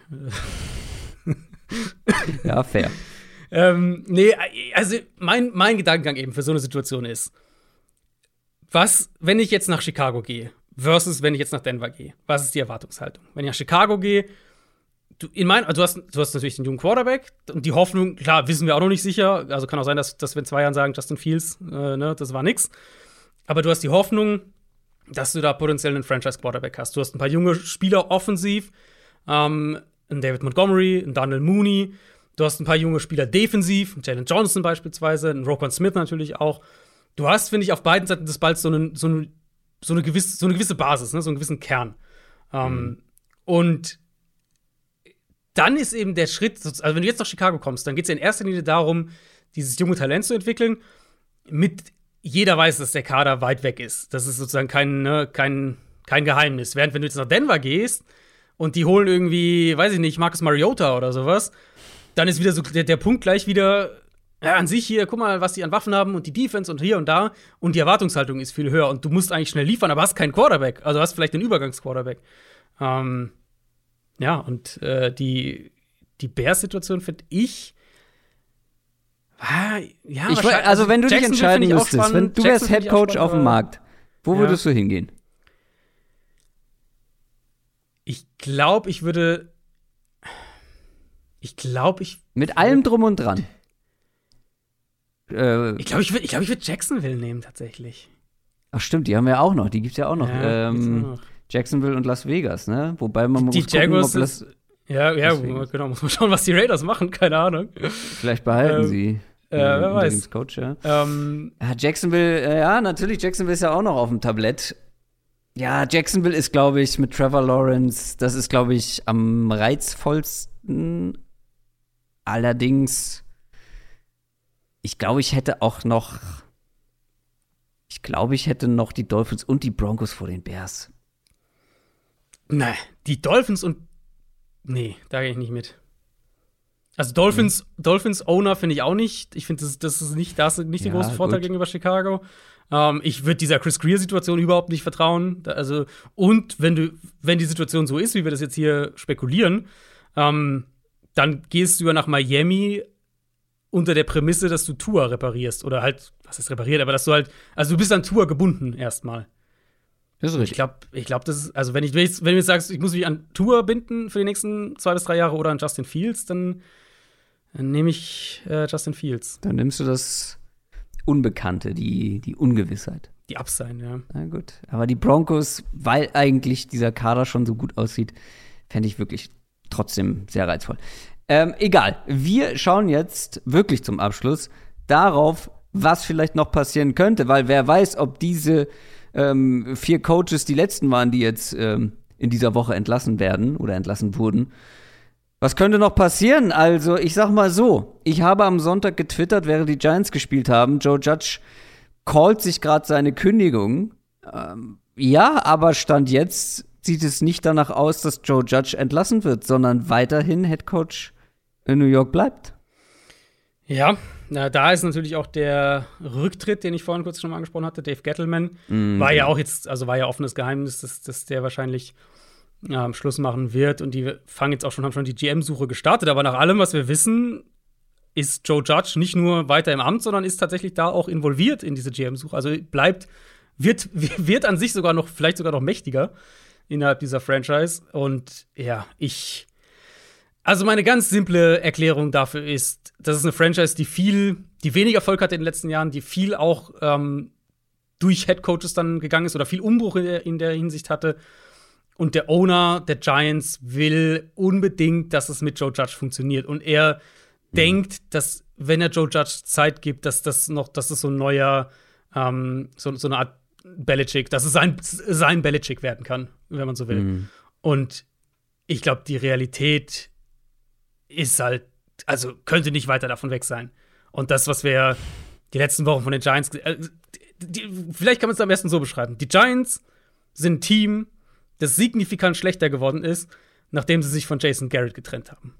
Ja, fair. ähm, nee, also mein, mein Gedankengang eben für so eine Situation ist, was, wenn ich jetzt nach Chicago gehe, versus wenn ich jetzt nach Denver gehe, was ist die Erwartungshaltung? Wenn ich nach Chicago gehe, du, in mein, du, hast, du hast natürlich den jungen Quarterback und die Hoffnung, klar, wissen wir auch noch nicht sicher, also kann auch sein, dass, dass wir in zwei Jahren sagen, Justin Fields, äh, ne, das war nix. Aber du hast die Hoffnung, dass du da potenziell einen Franchise-Quarterback hast. Du hast ein paar junge Spieler offensiv, ähm, einen David Montgomery, einen Daniel Mooney. Du hast ein paar junge Spieler defensiv, Jalen Johnson beispielsweise, einen Roquan Smith natürlich auch. Du hast, finde ich, auf beiden Seiten des Balls so, einen, so, eine, so, eine, gewisse, so eine gewisse Basis, ne? So einen gewissen Kern. Ähm, Mhm. Und dann ist eben der Schritt, also wenn du jetzt nach Chicago kommst, dann geht es ja in erster Linie darum, dieses junge Talent zu entwickeln. Mit jeder weiß, dass der Kader weit weg ist. Das ist sozusagen kein, ne, kein, kein Geheimnis. Während wenn du jetzt nach Denver gehst und die holen irgendwie, weiß ich nicht, Marcus Mariota oder sowas, dann ist wieder so der, der Punkt gleich wieder, ja, an sich hier, guck mal, was die an Waffen haben und die Defense und hier und da. Und die Erwartungshaltung ist viel höher. Und du musst eigentlich schnell liefern, aber hast keinen Quarterback. Also hast vielleicht einen Übergangsquarterback. Ähm, ja, und äh, die, die Bears-Situation finde ich Ah, ja, Ich, wahrscheinlich- also, wenn du dich Jacksonville entscheiden find ich auch müsstest, spannend. wenn du wärst Jacksonville find ich auch Headcoach auf dem spannend, Markt, wo Ja. würdest du hingehen? Ich glaube, ich würde. Ich glaube, ich. Mit allem drum und dran. Äh, Ich glaube, ich würde ich glaub, ich würd Jacksonville nehmen, tatsächlich. ach stimmt, die haben wir auch noch, die gibt's ja auch noch. Ja, gibt's ähm, auch noch. Jacksonville und Las Vegas, ne? Wobei man Die muss gucken, Jaguars ob Las, sind- Ja, ja, Deswegen. genau. Muss man schauen, was die Raiders machen. Keine Ahnung. vielleicht behalten ähm, sie. äh, wer weiß. Interimscoach, ja. Ähm, Ja, Jacksonville, äh, ja, natürlich, Jacksonville ist ja auch noch auf dem Tablett. Ja, Jacksonville ist, glaube ich, mit Trevor Lawrence, das ist, glaube ich, am reizvollsten. Allerdings, ich glaube, ich hätte auch noch, ich glaube, ich hätte noch die Dolphins und die Broncos vor den Bears. nein, die Dolphins und. Nee, da gehe ich nicht mit. Also Dolphins, Mhm. Dolphins Owner finde ich auch nicht. Ich finde, das, das ist nicht, das ist nicht der Ja, große Vorteil gut. gegenüber Chicago. Ähm, ich würde dieser Chris Greer-Situation überhaupt nicht vertrauen. Da, also, und wenn du, wenn die Situation so ist, wie wir das jetzt hier spekulieren, ähm, dann gehst du ja nach Miami unter der Prämisse, dass du Tua reparierst. Oder halt, was ist repariert, aber dass du halt, also du bist an Tua gebunden erstmal. Das ist Ich glaube, ich glaub, das ist, also wenn, ich, wenn ich- wenn du jetzt sagst, ich muss mich an Tua binden für die nächsten zwei bis drei Jahre oder an Justin Fields, dann, dann nehme ich äh, Justin Fields. Dann nimmst du das Unbekannte, die, die Ungewissheit. Die Upside, ja. Na gut. Aber die Broncos, weil eigentlich dieser Kader schon so gut aussieht, fände ich wirklich trotzdem sehr reizvoll. Ähm, egal. Wir schauen jetzt wirklich zum Abschluss darauf, was vielleicht noch passieren könnte, weil wer weiß, ob diese ähm, vier Coaches die letzten waren, die jetzt ähm, in dieser Woche entlassen werden oder entlassen wurden. Was könnte noch passieren? Also, ich sag mal so, ich habe am Sonntag getwittert, während die Giants gespielt haben, Joe Judge callt sich gerade seine Kündigung. Ähm, ja, aber Stand jetzt sieht es nicht danach aus, dass Joe Judge entlassen wird, sondern weiterhin Head Coach in New York bleibt. Ja, Na, da ist natürlich auch der Rücktritt, den ich vorhin kurz schon mal angesprochen hatte, Dave Gettleman, Mhm. war ja auch jetzt, also war ja offenes Geheimnis, dass, dass der wahrscheinlich ja, Schluss machen wird. Und die fangen jetzt auch schon, haben schon die G M-Suche gestartet. Aber nach allem, was wir wissen, ist Joe Judge nicht nur weiter im Amt, sondern ist tatsächlich da auch involviert in diese G M-Suche. Also bleibt, wird, wird an sich sogar noch, vielleicht sogar noch mächtiger innerhalb dieser Franchise. Und ja, ich Also meine ganz simple Erklärung dafür ist, das ist eine Franchise, die viel, die wenig Erfolg hatte in den letzten Jahren, die viel auch ähm, durch Headcoaches dann gegangen ist oder viel Umbruch in der, in der Hinsicht hatte. Und der Owner der Giants will unbedingt, dass es mit Joe Judge funktioniert. Und er mhm. denkt, dass, wenn er Joe Judge Zeit gibt, dass das noch, dass es so ein neuer, ähm, so, so eine Art Belichick, dass es sein, sein Belichick werden kann, wenn man so will. Mhm. Und ich glaube, die Realität ist halt, also könnte nicht weiter davon weg sein. Und das, was wir die letzten Wochen von den Giants, äh, die, vielleicht kann man es am besten so beschreiben. Die Giants sind ein Team, das signifikant schlechter geworden ist, nachdem sie sich von Jason Garrett getrennt haben.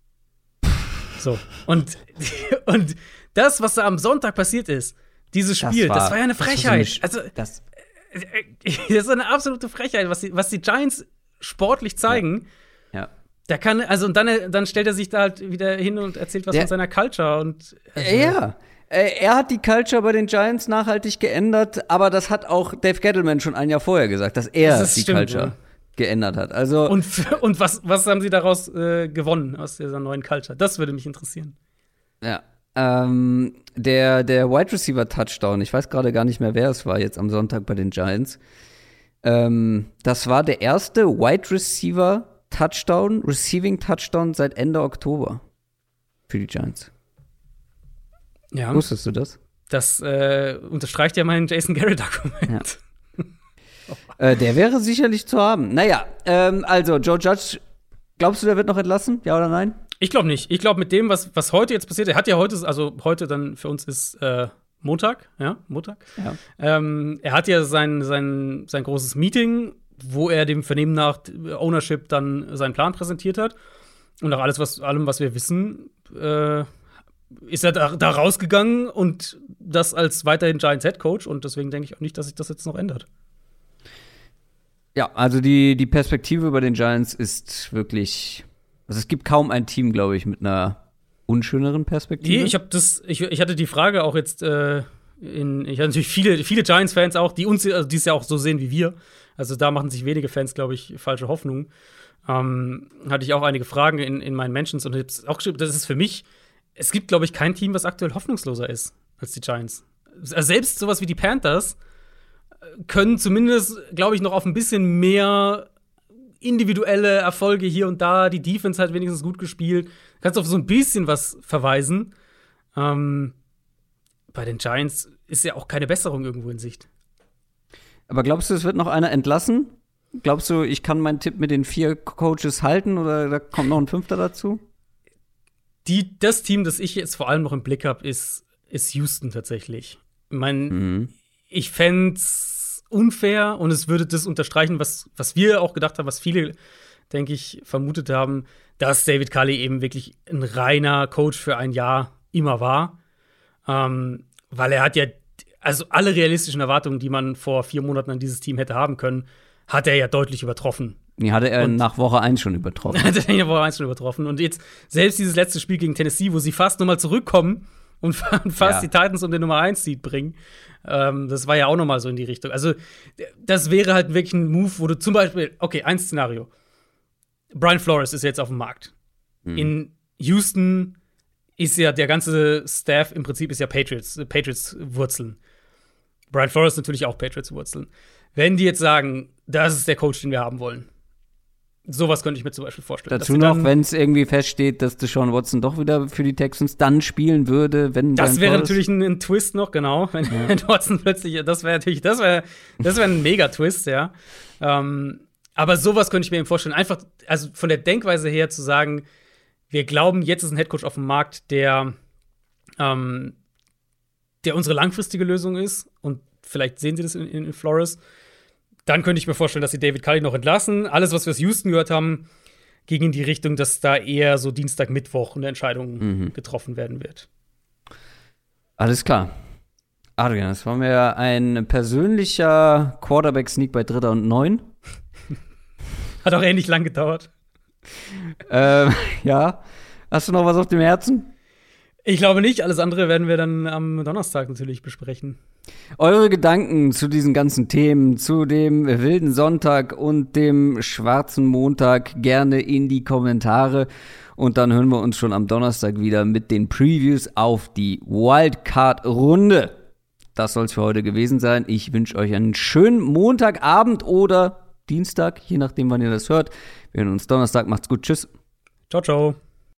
So. Und, und das, was da am Sonntag passiert ist, dieses Spiel, das war, das war ja eine Frechheit. Das so eine, also, das, das ist eine absolute Frechheit, was die, was die Giants sportlich zeigen. Ja. ja. Da kann, also, und dann, dann stellt er sich da halt wieder hin und erzählt was Der, von seiner Culture. Und, also, ja. Er hat die Culture bei den Giants nachhaltig geändert, aber das hat auch Dave Gettleman schon ein Jahr vorher gesagt, dass er das die stimmt, Culture ja. geändert hat. Also und und was, was haben sie daraus äh, gewonnen, aus dieser neuen Culture? Das würde mich interessieren. Ja. Ähm, der, der Wide Receiver Touchdown, ich weiß gerade gar nicht mehr, wer es war jetzt am Sonntag bei den Giants. Ähm, das war der erste Wide Receiver Touchdown, Receiving Touchdown seit Ende Oktober für die Giants. Ja. Wusstest du das? Das äh, unterstreicht ja mein Jason Garrett-Argument. Ja. äh, der wäre sicherlich zu haben. Naja, ähm, also Joe Judge, glaubst du, der wird noch entlassen? Ja oder nein? Ich glaube nicht. Ich glaube, mit dem, was, was heute jetzt passiert, er hat ja heute, also heute dann für uns ist äh, Montag, ja, Montag. Ja. Ähm, er hat ja sein, sein, sein großes Meeting, wo er dem Vernehmen nach Ownership dann seinen Plan präsentiert hat. Und nach alles, was, allem, was wir wissen, äh, ist er da, da rausgegangen und das als weiterhin Giants Head Coach. Und deswegen denke ich auch nicht, dass sich das jetzt noch ändert. Ja, also die, die Perspektive bei den Giants ist wirklich, also es gibt kaum ein Team, glaube ich, mit einer unschöneren Perspektive. Nee, ich habe das, ich, ich hatte die Frage auch jetzt äh, in, ich hatte natürlich viele, viele Giants-Fans auch, die uns, also die es ja auch so sehen wie wir. Also da machen sich wenige Fans, glaube ich, falsche Hoffnungen. Ähm, hatte ich auch einige Fragen in, in meinen Mentions und ich habe auch geschrieben, das ist für mich, es gibt, glaube ich, kein Team, was aktuell hoffnungsloser ist als die Giants. Also selbst sowas wie die Panthers können zumindest, glaube ich, noch auf ein bisschen mehr individuelle Erfolge hier und da. Die Defense hat wenigstens gut gespielt. Kannst auf so ein bisschen was verweisen. Ähm, bei den Giants ist ja auch keine Besserung irgendwo in Sicht. Aber glaubst du, es wird noch einer entlassen? Glaubst du, ich kann meinen Tipp mit den vier Coaches halten oder da kommt noch ein Fünfter dazu? Die, das Team, das ich jetzt vor allem noch im Blick habe, ist, ist Houston tatsächlich. Ich meine, mhm. ich fände es unfair und es würde das unterstreichen, was, was wir auch gedacht haben, was viele, denke ich, vermutet haben, dass David Culley eben wirklich ein reiner Coach für ein Jahr immer war. Ähm, weil er hat ja, also alle realistischen Erwartungen, die man vor vier Monaten an dieses Team hätte haben können, hat er ja deutlich übertroffen. Die hatte er und nach Woche eins schon übertroffen. Hat er nach Woche eins schon übertroffen. Und jetzt, selbst dieses letzte Spiel gegen Tennessee, wo sie fast nochmal zurückkommen und fast ja. die Titans um den Nummer eins Seed bringen, ähm, das war ja auch nochmal so in die Richtung. Also, das wäre halt wirklich ein Move, wo du zum Beispiel, okay, ein Szenario. Brian Flores ist jetzt auf dem Markt. Mhm. In Houston ist ja der ganze Staff im Prinzip ist ja Patriots, Patriots-Wurzeln. Brian Flores natürlich auch Patriots-Wurzeln. Wenn die jetzt sagen, das ist der Coach, den wir haben wollen, sowas könnte ich mir zum Beispiel vorstellen. Dazu noch, wenn es irgendwie feststeht, dass Deshaun Watson doch wieder für die Texans dann spielen würde, wenn das wäre natürlich ein, ein Twist noch, genau. Wenn, ja. wenn Watson plötzlich, das wäre natürlich, das wäre das wäre ein Mega-Twist, ja. Ähm, aber sowas könnte ich mir eben vorstellen. Einfach, also von der Denkweise her zu sagen, wir glauben, jetzt ist ein Headcoach auf dem Markt, der, ähm, der unsere langfristige Lösung ist. Und vielleicht sehen sie das in, in, in Flores. Dann könnte ich mir vorstellen, dass sie David Culley noch entlassen. Alles, was wir aus Houston gehört haben, ging in die Richtung, dass da eher so Dienstag, Mittwoch eine Entscheidung mhm. getroffen werden wird. Alles klar. Adrian, das war mir ein persönlicher Quarterback-Sneak bei Dritter und Neun. Hat auch ähnlich lang gedauert. ähm, ja. Hast du noch was auf dem Herzen? Ich glaube nicht. Alles andere werden wir dann am Donnerstag natürlich besprechen. Eure Gedanken zu diesen ganzen Themen, zu dem wilden Sonntag und dem schwarzen Montag gerne in die Kommentare. Und dann hören wir uns schon am Donnerstag wieder mit den Previews auf die Wildcard-Runde. Das soll es für heute gewesen sein. Ich wünsche euch einen schönen Montagabend oder Dienstag, je nachdem, wann ihr das hört. Wir hören uns Donnerstag. Macht's gut. Tschüss. Ciao, ciao.